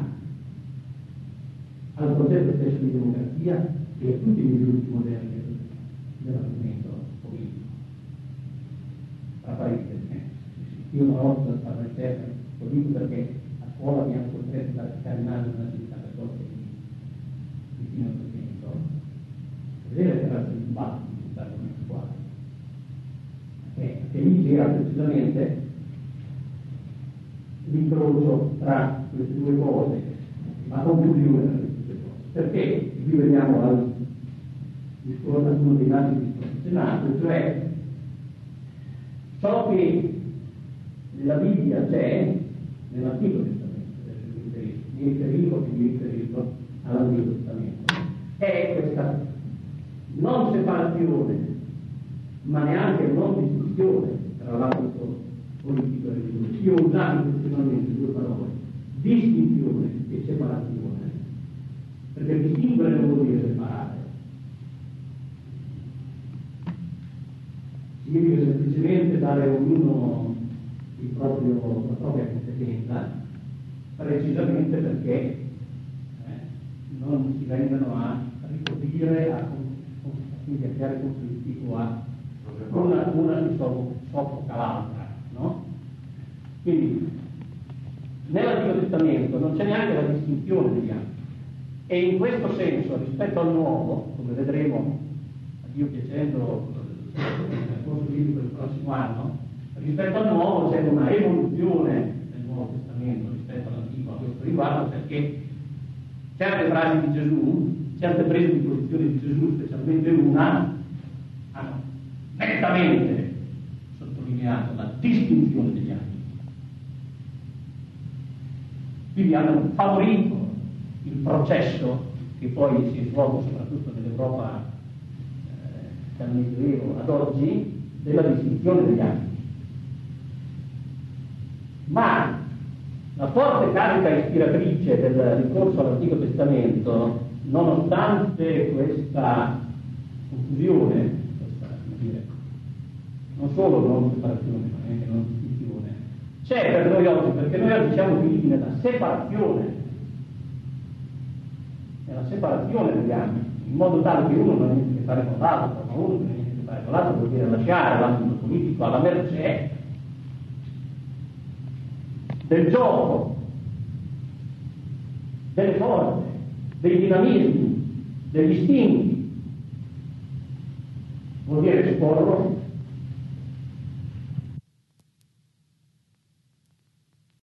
al progetto stesso di democrazia e a tutti gli sviluppi moderni dell'argomento politico. Tra parentesi, io una volta stavo in terra, lo dico perché a scuola mi hanno costretto a cardinale una città cattolica di fine Ottocento, vedere che era il dibattito di questo argomento qua, perché lì c'era precisamente l'incrocio tra queste due cose, il la conclusione di queste cose. Perché qui veniamo al discorso, uno dei nati discorsi del Senato, cioè ciò che nella Bibbia c'è nell'Antico Testamento, mi riferisco, mi riferisco all'Antico Testamento, è questa non separazione, ma neanche non distinzione tra l'ambito politico e religioso. Io ho usato essenzialmente due parole, distinzione e separazione, perché distinguere non vuol dire separare. Significa semplicemente dare a ognuno il proprio, la propria competenza, precisamente perché eh, non si vengano a ricoprire, a, quindi a creare conflitti o a una, una si soffoca l'altra, no? Quindi nell'Antico Testamento non c'è neanche la distinzione degli ambiti, e in questo senso rispetto al Nuovo, come vedremo a Dio piacendo nel corso biblico del prossimo anno, rispetto al Nuovo c'è una evoluzione nel Nuovo Testamento rispetto all'Antico a questo riguardo, perché certe frasi di Gesù, certe prese di posizione di Gesù, specialmente una, hanno nettamente sottolineato la distinzione degli ambiti. Quindi hanno favorito il processo che poi si è svolto soprattutto nell'Europa eh, dal Medioevo ad oggi, della distinzione degli ambiti. Ma la forte carica ispiratrice del ricorso all'Antico Testamento, nonostante questa confusione, questa, come dire, non solo non separazione, ma anche non distinzione, c'è per noi oggi, perché noi oggi siamo finiti nella separazione, nella separazione degli ambiti, in modo tale che uno non ha niente a che fare con l'altro, ma uno non ha niente a che fare con l'altro vuol dire lasciare l'ambito politico alla mercé del gioco, delle forze, dei dinamismi, degli istinti. Vuol dire esporlo